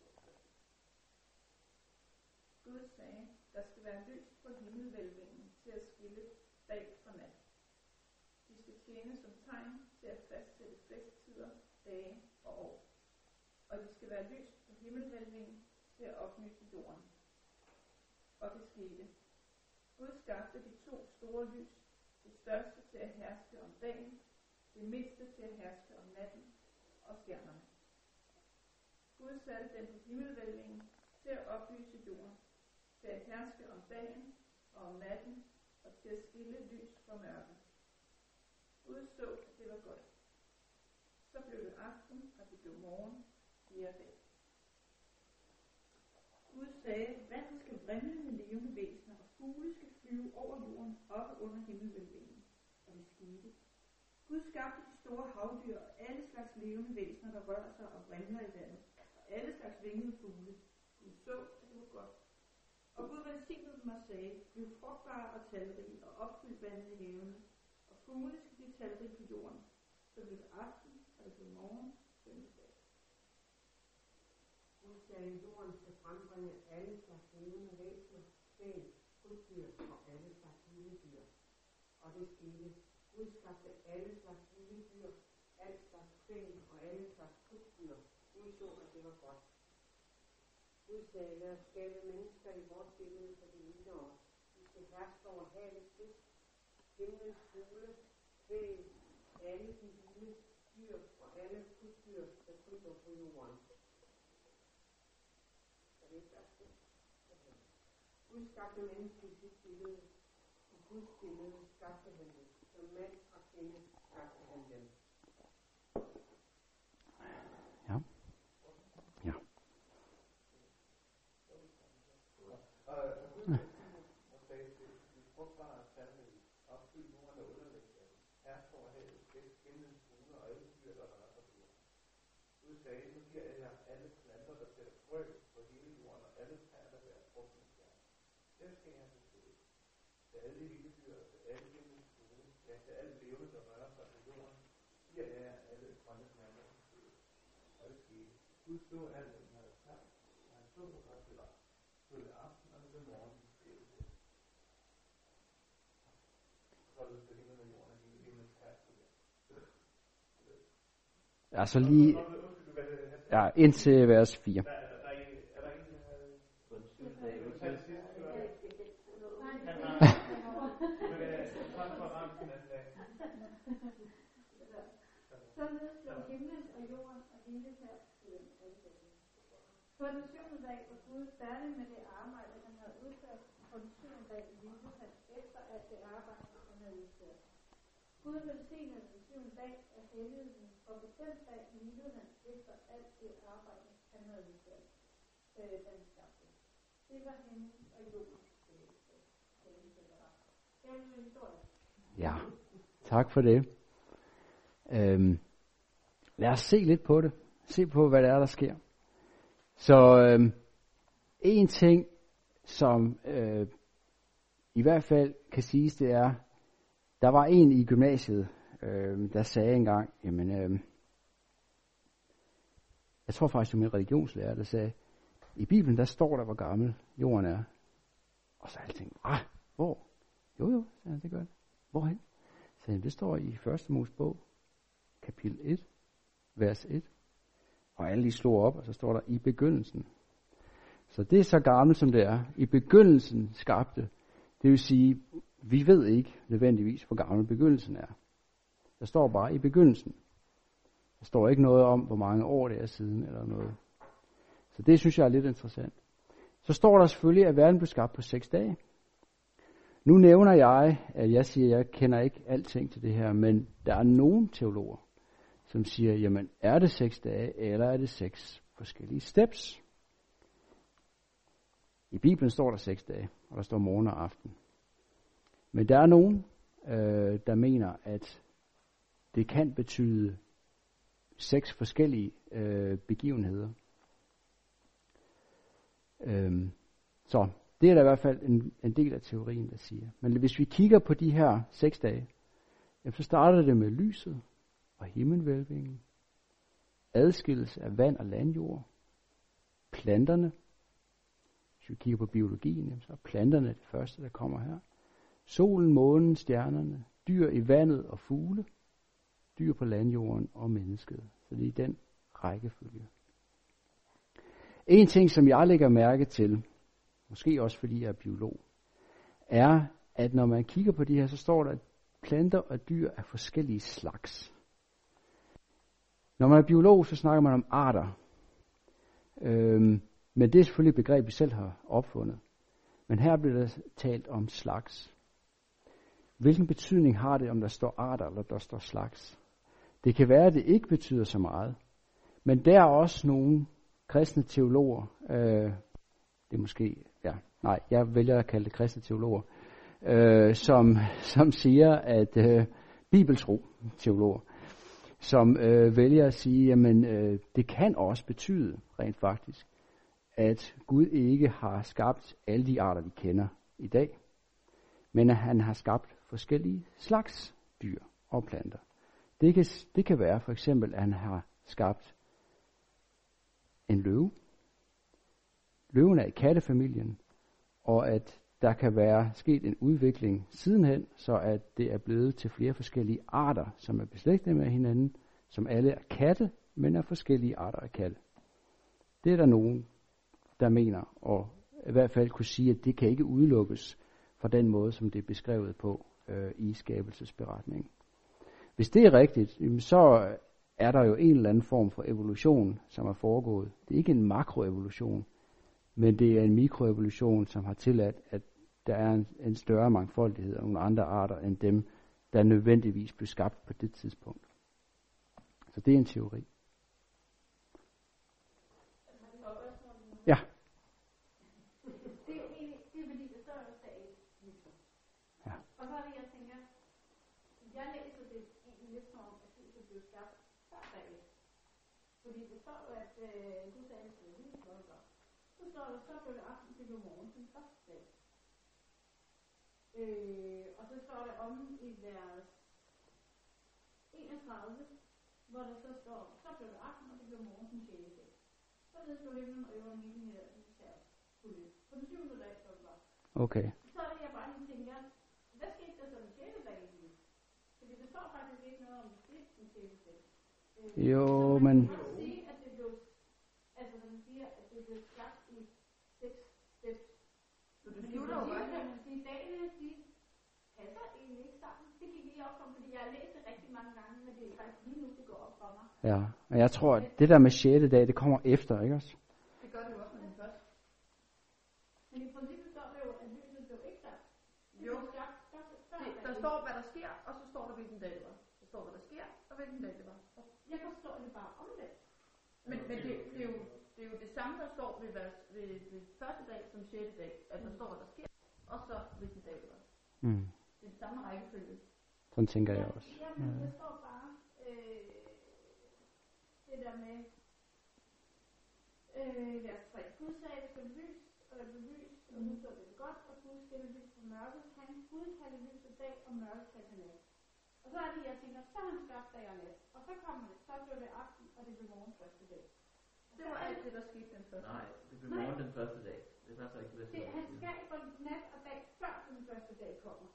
Gud sagde, der skal være lys på himmelvælvingen til at skille dag fra nat. De skal tjene som tegn til at fastsætte festtider, dage og år. Og de skal være lys på himmelvælvingen til at oplyse jorden. Og det skete. Gud skabte de 2 store lys, det største til at herske om dagen, det mindste til at herske om natten, og stjernerne. Gud satte den på himmelvælvingen til at oplyse jorden, til at herske om dagen og om natten, og til at skille lys fra mørke. Gud så, at det var godt. Så blev det aften, og det blev morgen, 4. dag. Gud sagde, vandet skal vrimle med levende væsener, og fugle skal flyve over jorden oppe under himmelvælvingen. Og det skete. Gud skabte de store havdyr og alle slags levende væsener, der rører sig og vrimler i vandet, og alle slags vingede fugle. Gud så, at det var godt. Og Gud velsignede dem og sagde, bliv frugtbare og talrige og opfyld vandet i havene, og fuglene skal blive talrige på jorden. Så blev det aften, og det blev morgen, 5. dag. Gud sagde, jorden skal frembringe alle slags levende væsener, kvæg, krybdyr og alle slags vilde dyr. Og det skete. Gud skabte alle slags vilde dyr, alt slags kvæg og alle slags krybdyr. Gud så, at det var godt. Gud sagde, lad os skabe mennesker i vores billede, så de ligner os. Vi skal herske over havets fisk, himlens fugle, kvæg, alle de vilde dyr og alle krybdyr, der kryber på jorden. Er det ikke værste? Gud skabte mennesker i sit billede. I Guds billede skabte han dem. Som mand og kvinde skabte han dem. Ja. Ja. Og sagde til de frugtbare sandhed, opfyld jorden og underlæg dem, hersk over havet, fisk, himlens fugle og alle dyr, der rører sig på jorden. Gud sagde, nu giver jeg jer alle planter, der sætter frø på hele jorden, og alle træer, der bærer frugt med kerne. Der skal jeg til til alle de vilde dyr, til alle himlens fugle, ja, til alle levende, der rører sig på jorden, giver jeg jer alle grønne planter til føde. Og det skete. Gud så alt, hvad han havde sagt, og han så, hvor godt det var. Så det aften, og det blev morgen. Altså lige indtil vers 4. Således blev himlen og jorden og hele her på den syvende dag var Gud færdig med det arbejde, han havde udført. På den syvende dag hvilede han efter alt det arbejde, han havde udført. Gud velsignede den syvende dag og helligede den, og på den dag hvilede han efter alt det arbejde, han havde udført. Den skabte. Det var himlen og jorden. Det er en historie. Ja, tak for det. Lad os se lidt på det. Se på, hvad det er, der sker. Så en ting, som i hvert fald kan siges, det er, der var en i gymnasiet, der sagde engang, jamen, jeg tror faktisk, det var min religionslærer, der sagde, i Bibelen, der står der, hvor gammel jorden er. Og så har jeg tænkt, hvor? Jo, sagde han, det gør det. Hvorhen? Så det står i 1. Mosebog, kapitel 1, vers 1. Og alle de slår op, og så står der i begyndelsen. Så det er så gammelt, som det er. I begyndelsen skabte. Det vil sige, vi ved ikke nødvendigvis, hvor gammel begyndelsen er. Der står bare i begyndelsen. Der står ikke noget om, hvor mange år det er siden, eller noget. Så det synes jeg er lidt interessant. Så står der selvfølgelig, at verden blev skabt på 6 dage. Nu nævner jeg, at jeg kender ikke alting til det her, men der er nogle teologer, som siger, jamen er det 6 dage, eller er det 6 forskellige steps? I Bibelen står der 6 dage, og der står morgen og aften. Men der er nogen, der mener, at det kan betyde 6 forskellige begivenheder. Så det er der i hvert fald en del af teorien, der siger. Men hvis vi kigger på de her 6 dage, så starter det med lyset og himmelvælvingen, adskillelse af vand og landjord, planterne. Hvis vi kigger på biologien, så er planterne det første, der kommer her. Solen, månen, stjernerne, dyr i vandet og fugle, dyr på landjorden og mennesket. Så det er den rækkefølge. En ting, som jeg lægger mærke til, måske også fordi jeg er biolog, er, at når man kigger på de her, så står der, at planter og dyr er forskellige slags. Når man er biolog, så snakker man om arter. Men det er selvfølgelig et begreb, vi selv har opfundet. Men her bliver der talt om slags. Hvilken betydning har det, om der står arter eller der står slags? Det kan være, at det ikke betyder så meget. Men der er også nogle kristne teologer, det er måske, jeg vælger at kalde det kristne teologer, som siger, at bibeltro teologer, som vælger at sige, jamen det kan også betyde rent faktisk, at Gud ikke har skabt alle de arter, vi kender i dag, men at han har skabt forskellige slags dyr og planter. Det kan være for eksempel, at han har skabt en løve. Løven er i kattefamilien, og at der kan være sket en udvikling sidenhen, så at det er blevet til flere forskellige arter, som er beslægtede med hinanden, som alle er katte, men er forskellige arter af katte. Det er der nogen, der mener, og i hvert fald kunne sige, at det kan ikke udelukkes fra den måde, som det er beskrevet på i skabelsesberetningen. Hvis det er rigtigt, så er der jo en eller anden form for evolution, som er foregået. Det er ikke en makroevolution, men det er en mikroevolution, som har tilladt, at der er en større mangfoldighed af nogle andre arter, end dem, der nødvendigvis blev skabt på det tidspunkt. Så det er en teori. Ja. Det er fordi, det står jo dag. Ja. Og så er det, jeg tænker, jeg læser det egentlig lidt som om, at huset blev skabt før dag. Fordi det står jo, at Gud sagde, at det var helt flot. Så står der, så blev det aften til morgen den første dag. Og så står det om i vers 31, hvor der så står, så blev det aften, og det blev morgen den 6. dag. Således blev himlen og jorden hele her på den 7. dag, så det var. Okay. Så er det, jeg bare lige tænker, hvad skete der så den 6. dag egentlig? Fordi der står faktisk ikke noget om det den 6. dag. Jo, så men... Man kan sige, at det blev, altså man siger, at det blev skabt i 6 steps. Så det slutter jo godt. Man kan sige, dagen er sidst, passer egentlig ikke sammen. Det gik lige op for mig, fordi jeg har læst det rigtig mange gange, men det er faktisk lige nu, det går op for mig. Ja, og jeg tror, at det der med 6. dag, det kommer efter, ikke også? Det gør det jo også med den første. Men i princippet står det jo, at lyset blev ikke skabt. Jo. Der står, hvad der sker, og så står der, hvilken dag det var. Der står, hvad der sker, og hvilken dag det var. Jeg forstår det bare omvendt. Men det er jo det samme, der står ved første dag som 6. dag. At der står, hvad der sker, og så hvilken dag det var. Mm. Det er den samme rækkefølge. Sådan tænker jeg også. Jamen, jeg står bare det der med vers 3. Gud sagde, det blev lys, og det blev lys, og nu så det godt, og Gud skældte lys på mørket. Gud kaldte lyset dag, og mørket kaldte nat. Og så er det, jeg tænker, så har han skabt dag og nat. Og så kommer det, så blev det aften, og det blev morgen første dag. Det var alt det, der skete den første Nej, dag. det blev morgen den første dag. Det var så ikke det. Han skaber nat og dag, før den første dag kommer.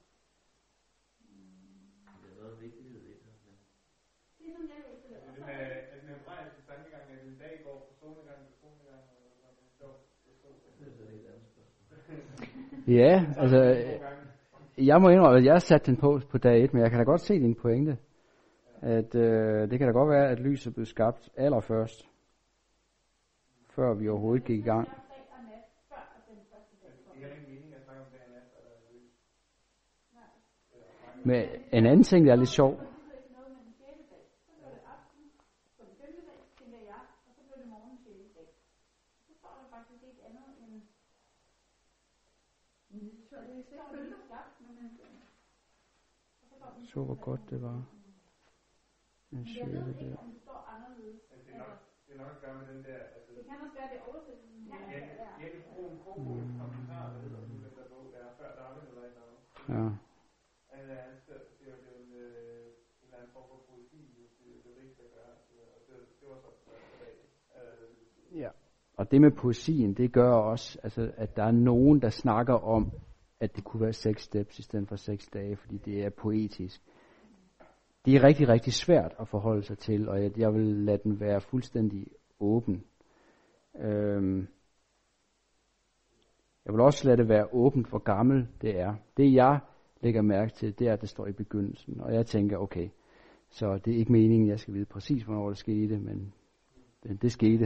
Det er noget vigtighed i det. Men... Det er sådan, jeg læser det. Det er den hebraiske tankegang, at en dag går fra solnedgang til solnedgang, og det er sjovt. Det er så det et andet spørgsmål. Ja, altså, jeg må indrømme, at jeg har sat den på dag 1, men jeg kan da godt se din pointe. At det kan da godt være, at lyset blev skabt allerførst, før vi overhovedet gik i gang. Men en anden ting, der er lidt sjov. Så hvor godt det var. En Jeg ved ikke, om det står anderledes. Det er nok at gøre med den der... Altså, det kan også være, det er oversættelsen. Jette Krohn Kobols kommentar, hvad hedder den der bog, der er før Darwin eller et eller andet. Ja. Det er jo en eller anden form for poesi, det rigtigt at gøre. Og det var så første dag. Ja. Og det med poesien, det gør også, altså, at der er nogen, der snakker om, at det kunne være 6 steps i stedet for 6 dage, fordi det er poetisk. Det er rigtig, rigtig svært at forholde sig til, og jeg vil lade den være fuldstændig åben. Jeg vil også lade det være åbent, hvor gammel det er. Det jeg lægger mærke til, det er, at det står i begyndelsen. Og jeg tænker, okay, så det er ikke meningen, jeg skal vide præcis, hvornår det skete, men det skete.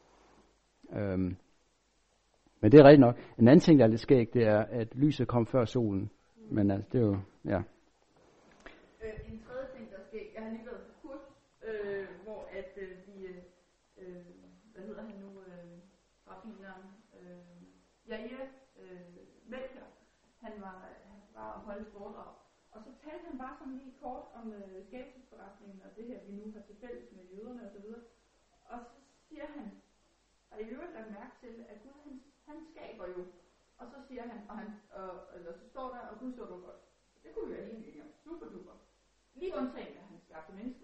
Men det er rigtigt nok. En anden ting, der er lidt skægt, det er, at lyset kom før solen. Men altså, det er jo, ja. En tredje ting, der sker, jeg har lige været på kurs, hvor at vi, hvad hedder han nu, rabbineren, Jair Melchior, han var at holde et foredrag. Og så talte han bare sådan lige kort om skabelsesberetningen og det her, vi nu har til fælles med jøderne osv. Og så siger han, og i øvrigt lagt mærke til, at Gud han skaber jo. Og så siger han, eller så står der, og Gud så du godt. Det kunne vi være helt enige om. Super duper. Lige undtagen, at han skabte mennesket.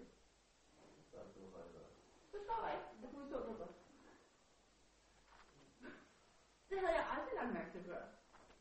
Så står der ikke, at Gud så du godt. Det havde jeg aldrig lagt mærke til før.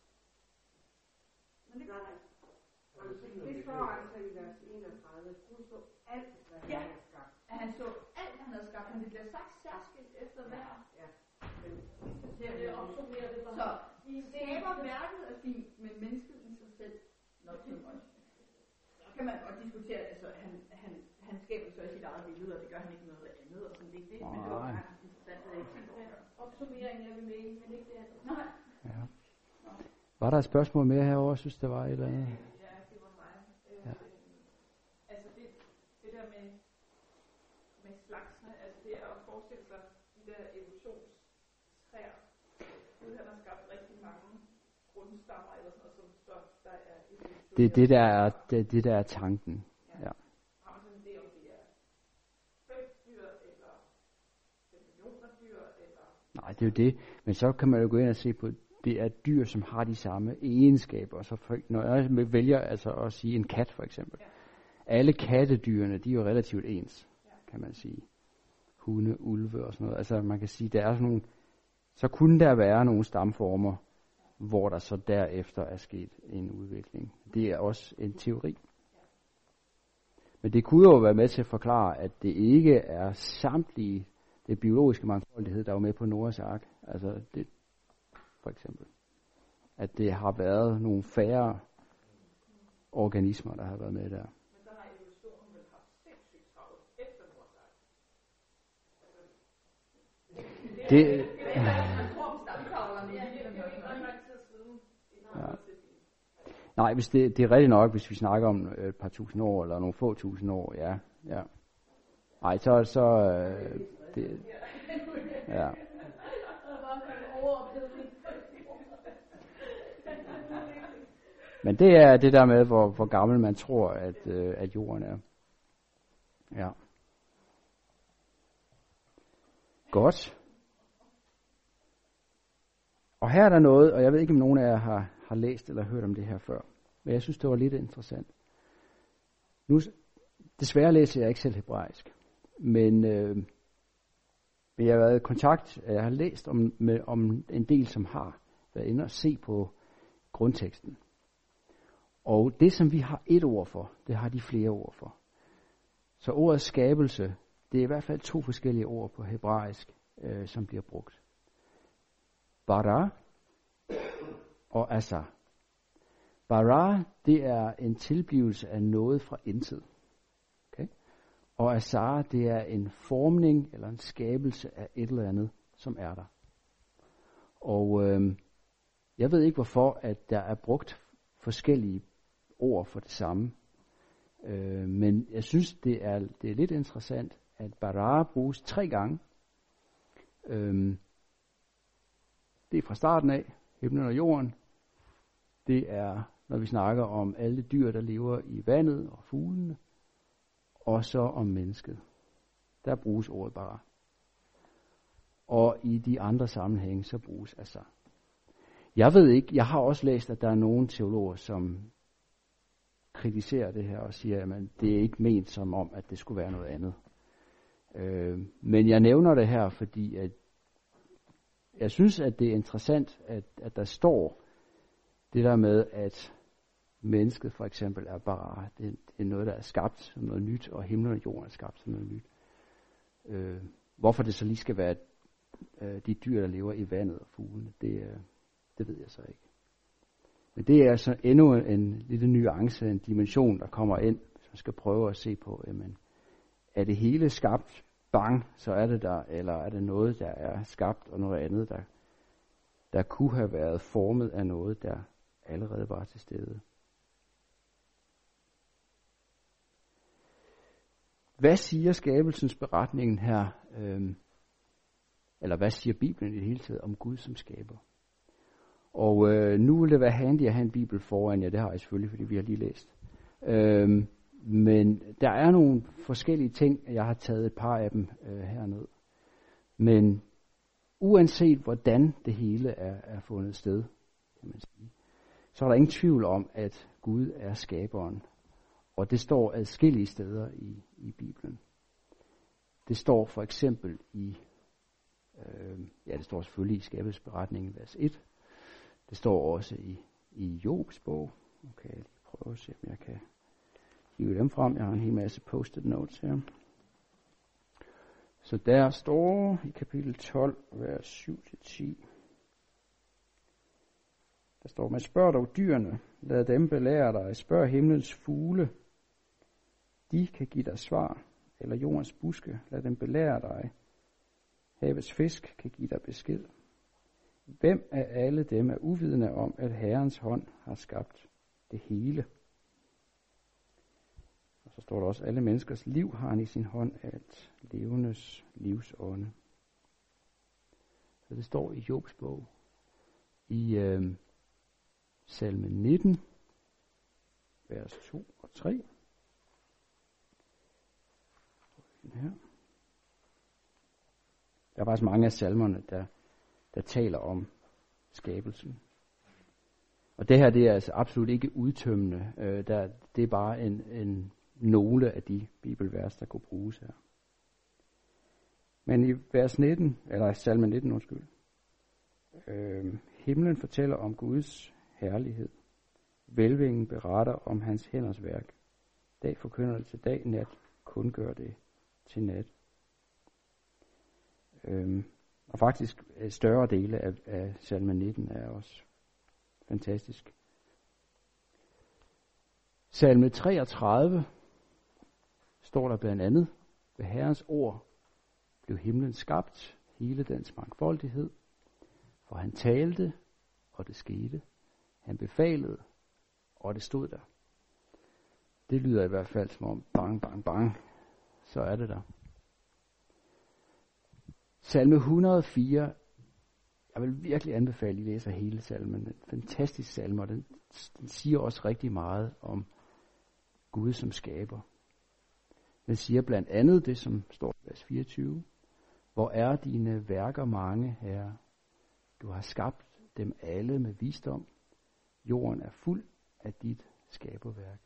Men det gør det ikke. Det står altså i vers 31. Gud så alt, hvad han havde skabt. At han så alt, hvad han havde skabt, men det bliver sagt særskilt efter hver. Ja. Det opsummerer det bare. Så de skaber værket er fint, men mennesket i sig selv, not too much. Så kan man godt diskutere, altså han skaber så i sit eget billede, og det gør han ikke noget andet, og sådan, det er ikke det, men det var bare interessant, at jeg ikke tænkte over. Opsummeringen er vi med i, men ikke det andet. Nej. Ja. Var der et spørgsmål mere herovre? Jeg synes, der var et eller andet. Ja, det var mig. Ja. Altså det der med slagsene, altså det er at forestille sig de der evolutionstræer. Gud han har skabt rigtig mange grundstammer eller sådan noget, som der er evolution. Det er det der er tanken. Ja. Har man sådan en idé om det er 5 dyr eller 5 millioner dyr eller? Nej, det er jo det. Men så kan man jo gå ind og se på, det er dyr, som har de samme egenskaber. Så når jeg vælger altså at sige en kat for eksempel. Ja. Alle kattedyrene, de er jo relativt ens, kan man sige. Hunde, ulve og sådan noget. Altså man kan sige, der er sådan nogle, så kunne der være nogle stamformer, hvor der så derefter er sket en udvikling. Det er også en teori. Men det kunne jo være med til at forklare, at det ikke er samtlige, det biologiske mangfoldighed, der er med på Noahs ark. Altså det, for eksempel. At det har været nogle færre organismer, der har været med der. Men så har evolutionen vel haft sindssygt travlt efter Nordsat. Man tror om stamtavlerne i Bibelen, det er jo ikke ret lang tid siden. Nej, hvis det er rigtigt nok, hvis vi snakker om et par tusind år, eller nogle få tusind år, ja. Nej, så det, ja. Men det er det der med, hvor gammel man tror, at jorden er. Ja. Godt. Og her er der noget, og jeg ved ikke, om nogen af jer har læst eller hørt om det her før. Men jeg synes, det var lidt interessant. Nu, desværre læser jeg ikke selv hebraisk. Men jeg har været i kontakt, jeg har læst om en del, som har været inde og se på grundteksten. Og det, som vi har et ord for, det har de flere ord for. Så ordet skabelse, det er i hvert fald 2 forskellige ord på hebraisk, som bliver brugt. Bara og asa. Bara, det er en tilblivelse af noget fra intet. Okay? Og asa, det er en formning eller en skabelse af et eller andet, som er der. Og jeg ved ikke, hvorfor at der er brugt forskellige ord for det samme. Men jeg synes, det er lidt interessant, at bara bruges 3 gange. Det er fra starten af, himlen og jorden. Det er, når vi snakker om alle dyr, der lever i vandet og fuglene. Og så om mennesket. Der bruges ordet bara. Og i de andre sammenhænge, så bruges asa. Jeg ved ikke, jeg har også læst, at der er nogle teologer, som kritiserer det her og siger, at det er ikke ment som om, at det skulle være noget andet. Men jeg nævner det her, fordi at jeg synes, at det er interessant, at der står det der med, at mennesket for eksempel er bare, det er noget, der er skabt som noget nyt, og himlen og jorden er skabt som noget nyt. Hvorfor det så lige skal være de dyr, der lever i vandet og fuglene, det ved jeg så ikke. Men det er altså endnu en lille nuance, en dimension, der kommer ind, hvis man skal prøve at se på, jamen, er det hele skabt, bang, så er det der, eller er det noget, der er skabt, og noget andet, der kunne have været formet af noget, der allerede var til stede. Hvad siger skabelsens beretningen her, eller hvad siger Bibelen i det hele taget om Gud som skaber? Og nu vil det være handy at have en bibel foran jer, det har jeg selvfølgelig, fordi vi har lige læst. Men der er nogle forskellige ting, jeg har taget et par af dem herned. Men uanset hvordan det hele er fundet sted, kan man sige, så er der ingen tvivl om, at Gud er skaberen. Og det står adskillige steder i Bibelen. Det står for eksempel det står selvfølgelig i skabelsesberetningen, vers 1. Det står også i Jobs bog. Okay, jeg lige prøve at se, om jeg kan hive dem frem. Jeg har en hel masse post-it notes her. Så der står i kapitel 12, vers 7-10. Der står, man spørger dog dyrene, lad dem belære dig, spørg himlens fugle, de kan give dig svar, eller jordens buske, lad dem belære dig, havets fisk kan give dig besked. Hvem af alle dem er uvidende om, at Herrens hånd har skabt det hele? Og så står der også, alle menneskers liv har han i sin hånd, at levendes livsånde. Så det står i Jobs bog, i salme 19, vers 2 og 3. Her. Der er faktisk mange af salmerne, der taler om skabelsen. Og det her, det er altså absolut ikke udtømmende. Det er bare en nogle af de bibelvers, der kunne bruges her. Men i vers 19, eller salme 19, himlen fortæller om Guds herlighed. Hvælvingen beretter om hans hænders værk. Dag forkynder det til dag, nat kun gør det til nat. Og faktisk større dele af salme 19 er også fantastisk. Salme 33 står der blandt andet: ved Herrens ord blev himlen skabt, hele dens mangfoldighed. For han talte, og det skete. Han befalede, og det stod der. Det lyder i hvert fald som om bang, bang, bang. Så er det der. Salme 104. Jeg vil virkelig anbefale, at I læser hele salmen. En fantastisk salme, og den siger også rigtig meget om Gud som skaber. Den siger blandt andet det, som står i vers 24. Hvor er dine værker mange, Herre? Du har skabt dem alle med visdom. Jorden er fuld af dit skaberværk.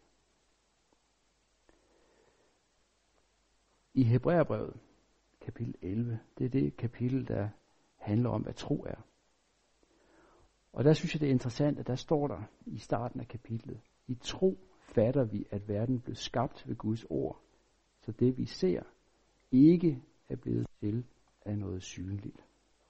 I Hebræerbrevet, kapitel 11, det er det kapitel, der handler om, hvad tro er. Og der synes jeg, det er interessant, at der står der i starten af kapitlet: i tro fatter vi, at verden blev skabt ved Guds ord, så det vi ser ikke er blevet til af noget synligt.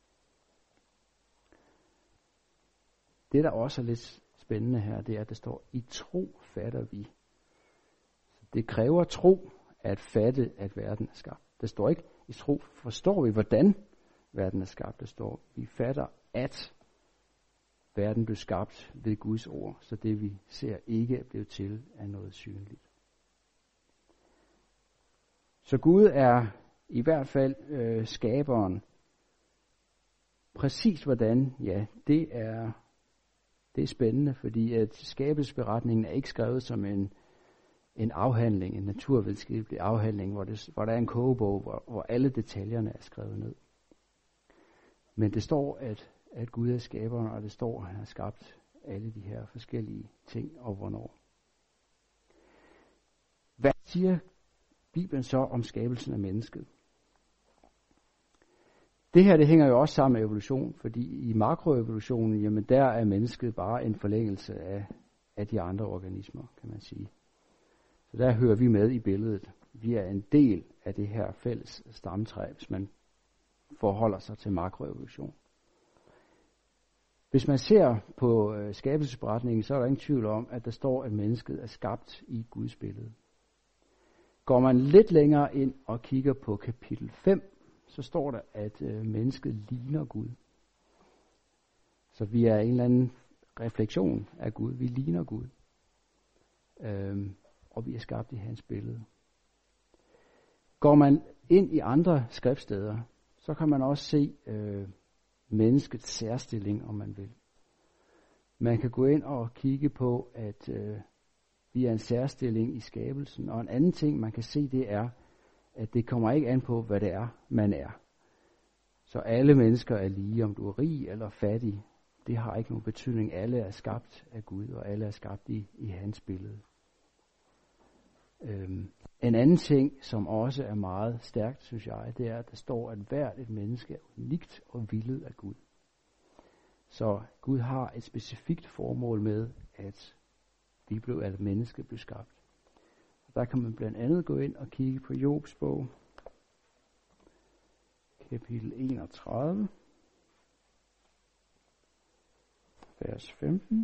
Det, der også er lidt spændende her, det er, at der står: i tro fatter vi. Det kræver tro at fatte, at verden er skabt. Det står ikke, i tro forstår vi, hvordan verden er skabt. Det står, vi fatter, at verden blev skabt ved Guds ord, så det vi ser ikke er blevet til af noget synligt. Så Gud er i hvert fald skaberen. Præcis hvordan, ja, det er spændende, fordi at skabelsesberetningen er ikke skrevet som en afhandling, en naturvidenskabelig afhandling, hvor der er en kogebog, hvor alle detaljerne er skrevet ned. Men det står, at Gud er skaberen, og det står, at han har skabt alle de her forskellige ting, og hvornår. Hvad siger Bibelen så om skabelsen af mennesket? Det her, det hænger jo også sammen med evolution, fordi i makroevolutionen, jamen der er mennesket bare en forlængelse af de andre organismer, kan man sige. Så der hører vi med i billedet. Vi er en del af det her fælles stamtræ, hvis man forholder sig til makroevolution. Hvis man ser på skabelsesberetningen, så er der ingen tvivl om, at der står, at mennesket er skabt i Guds billede. Går man lidt længere ind og kigger på kapitel 5, så står der, at mennesket ligner Gud. Så vi er en eller anden refleksion af Gud. Vi ligner Gud. Og vi er skabt i hans billede. Går man ind i andre skriftsteder, så kan man også se menneskets særstilling, om man vil. Man kan gå ind og kigge på, at vi er en særstilling i skabelsen. Og en anden ting, man kan se, det er, at det kommer ikke an på, hvad det er, man er. Så alle mennesker er lige, om du er rig eller fattig. Det har ikke nogen betydning. Alle er skabt af Gud, og alle er skabt i hans billede. En anden ting, som også er meget stærkt, synes jeg, det er, at der står, at hvert et menneske er unikt og villet af Gud. Så Gud har et specifikt formål med, at mennesket blev skabt. Og der kan man blandt andet gå ind og kigge på Jobs bog, kapitel 31, vers 15.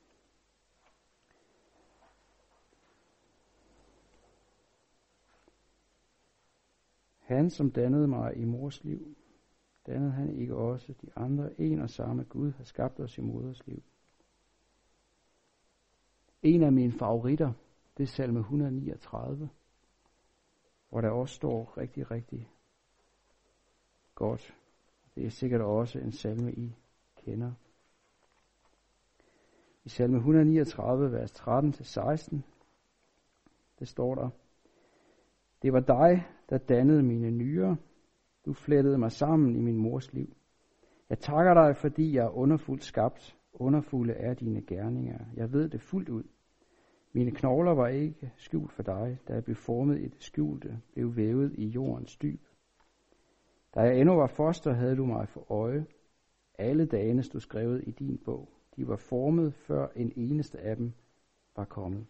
Han, som dannede mig i mors liv, dannede han ikke også de andre? En og samme Gud har skabt os i moders liv. En af mine favoritter, det er salme 139, hvor der også står rigtig, rigtig godt. Det er sikkert også en salme, I kender. I salme 139, vers 13-16, det står der: det var dig, der dannede mine nyrer. Du flettede mig sammen i min mors liv. Jeg takker dig, fordi jeg er underfuldt skabt. Underfulde er dine gerninger. Jeg ved det fuldt ud. Mine knogler var ikke skjult for dig, da jeg blev formet i det skjulte, blev vævet i jordens dyb. Da jeg endnu var foster, havde du mig for øje. Alle dagene stod skrevet i din bog. De var formet, før en eneste af dem var kommet.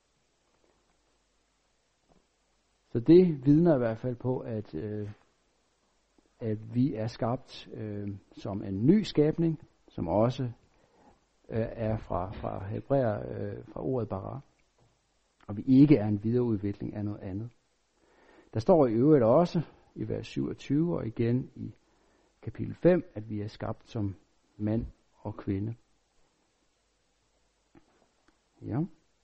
Så det vidner i hvert fald på, at vi er skabt som en ny skabning, som også er fra Hebræer, fra ordet bara. og vi ikke er en videreudvikling af noget andet. Der står i øvrigt også i vers 27 og igen i kapitel 5, at vi er skabt som mand og kvinde. Ja.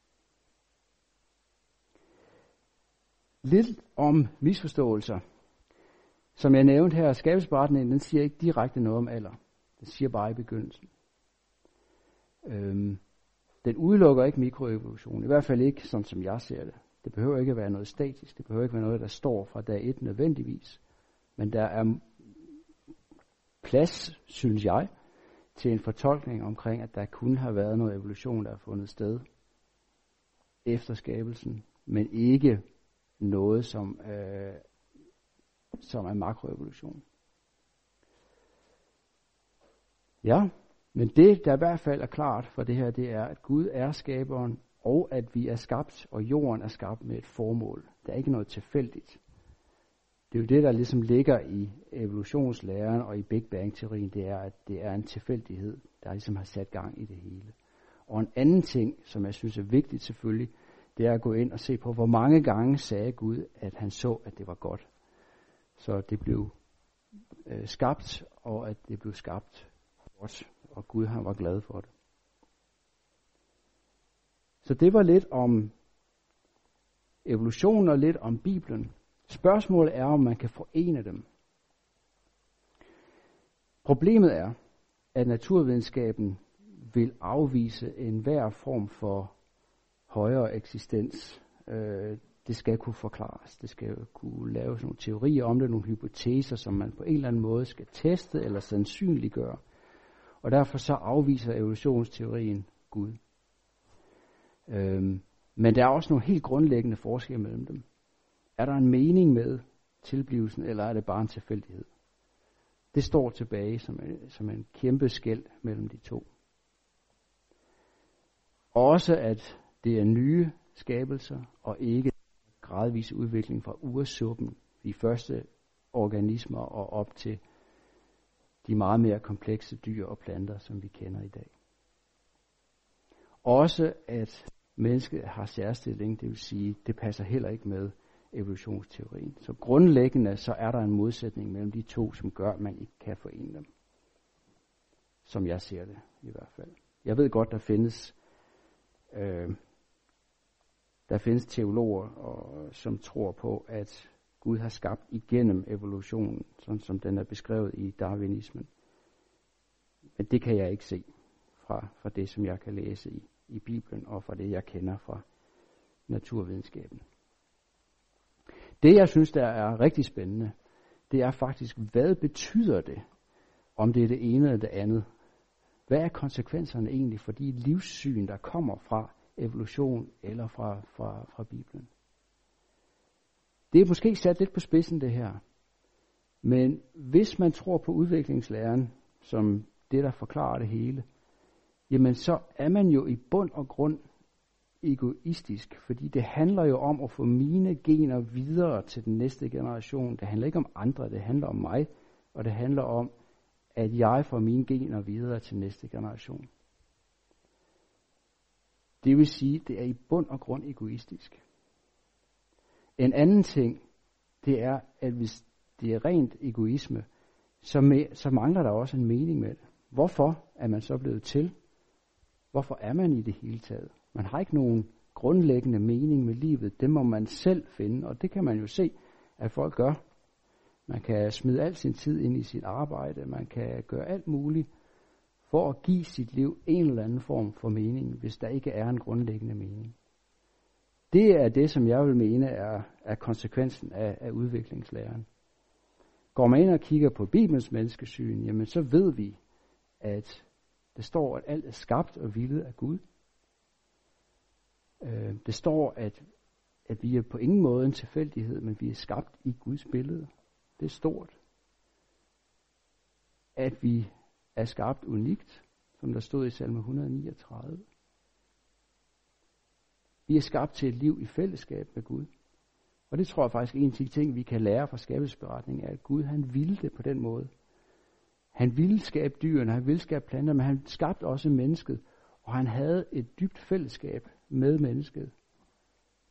Lidt om misforståelser. Som jeg nævnte her, skabelsesberetningen, den siger ikke direkte noget om alder. Den siger bare i begyndelsen. Den udelukker ikke mikroevolution, i hvert fald ikke sådan som jeg ser det. Det behøver ikke at være noget statisk, det behøver ikke være noget, der står fra dag 1 nødvendigvis. Men der er plads, synes jeg, til en fortolkning omkring, at der kunne have været noget evolution, der har fundet sted efter skabelsen, men ikke noget, som er makroevolution. Ja, men det, der i hvert fald er klart for det her, det er, at Gud er skaberen, og at vi er skabt, og jorden er skabt med et formål. Der er ikke noget tilfældigt. Det er jo det, der ligesom ligger i evolutionslæren og i Big Bang-teorien, det er, at det er en tilfældighed, der ligesom har sat gang i det hele. Og en anden ting, som jeg synes er vigtigt selvfølgelig, det er at gå ind og se på, hvor mange gange sagde Gud, at han så, at det var godt. Så det blev skabt, og at det blev skabt godt, og Gud han var glad for det. Så det var lidt om evolution og lidt om Bibelen. Spørgsmålet er, om man kan forene dem. Problemet er, at naturvidenskaben vil afvise enhver form for højere eksistens. Det skal kunne forklares. Det skal kunne laves nogle teorier om det, nogle hypoteser, som man på en eller anden måde skal teste eller sandsynliggøre. Og derfor så afviser evolutionsteorien Gud. Men der er også nogle helt grundlæggende forskelle mellem dem. Er der en mening med tilblivelsen, eller er det bare en tilfældighed? Det står tilbage som en kæmpe skel mellem de to. Også at det er nye skabelser, og ikke gradvis udvikling fra ursuppen, de første organismer, og op til de meget mere komplekse dyr og planter, som vi kender i dag. Også at mennesket har særstilling, det vil sige, det passer heller ikke med evolutionsteorien. Så grundlæggende så er der en modsætning mellem de to, som gør, at man ikke kan forene dem. Som jeg ser det i hvert fald. Jeg ved godt, der findes teologer, som tror på, at Gud har skabt igennem evolutionen, sådan som den er beskrevet i darwinismen. Men det kan jeg ikke se fra det, som jeg kan læse i Bibelen, og fra det, jeg kender fra naturvidenskaben. Det, jeg synes, der er rigtig spændende, det er faktisk, hvad betyder det, om det er det ene eller det andet? Hvad er konsekvenserne egentlig for de livssyn, der kommer fra evolution eller fra Bibelen? Det er måske sat lidt på spidsen, det her. Men hvis man tror på udviklingslæren, som det, der forklarer det hele, jamen så er man jo i bund og grund egoistisk, fordi det handler jo om at få mine gener videre til den næste generation. Det handler ikke om andre, det handler om mig, og det handler om, at jeg får mine gener videre til næste generation. Det vil sige, det er i bund og grund egoistisk. En anden ting, det er, at hvis det er rent egoisme, så mangler der også en mening med det. Hvorfor er man så blevet til? Hvorfor er man i det hele taget? Man har ikke nogen grundlæggende mening med livet. Det må man selv finde, og det kan man jo se, at folk gør. Man kan smide al sin tid ind i sit arbejde. Man kan gøre alt muligt for at give sit liv en eller anden form for mening, hvis der ikke er en grundlæggende mening. Det er det, som jeg vil mene er konsekvensen af udviklingslæren. Går man ind og kigger på Bibelens menneskesyn, jamen så ved vi, at det står, at alt er skabt og villet af Gud. Det står, at vi er på ingen måde en tilfældighed, men vi er skabt i Guds billede. Det er stort. At vi er skabt unikt, som der stod i salme 139. Vi er skabt til et liv i fællesskab med Gud. Og det tror jeg faktisk er en af de ting, vi kan lære fra skabelsesberetningen, er, at Gud han ville det på den måde. Han ville skabe dyrene, han ville skabe planter, men han skabte også mennesket, og han havde et dybt fællesskab med mennesket.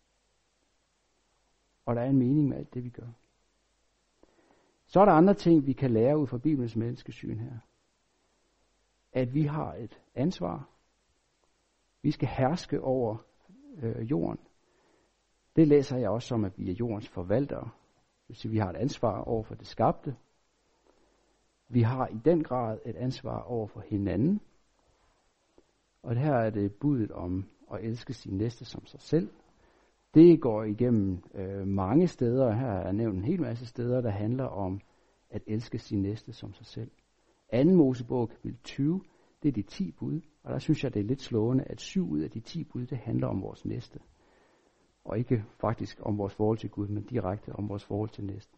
Og der er en mening med alt det, vi gør. Så er der andre ting, vi kan lære ud fra Bibelens menneskesyn her. At vi har et ansvar. Vi skal herske over jorden. Det læser jeg også som, at vi er jordens forvaltere. Det vil sige, at vi har et ansvar over for det skabte. Vi har i den grad et ansvar over for hinanden. Og her er det budet om at elske sin næste som sig selv. Det går igennem mange steder. Her er nævnt en hel masse steder, der handler om at elske sin næste som sig selv. 2. Mosebog kapitel 20, det er de 10 bud. Og der synes jeg, det er lidt slående, at 7 ud af de 10 bud, det handler om vores næste. Og ikke faktisk om vores forhold til Gud, men direkte om vores forhold til næsten.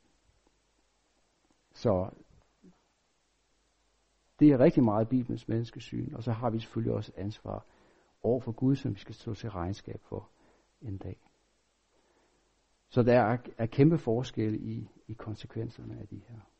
Så det er rigtig meget Bibelens menneskesyn, og så har vi selvfølgelig også et ansvar over for Gud, som vi skal stå til regnskab for en dag. Så der er kæmpe forskel i konsekvenserne af de her.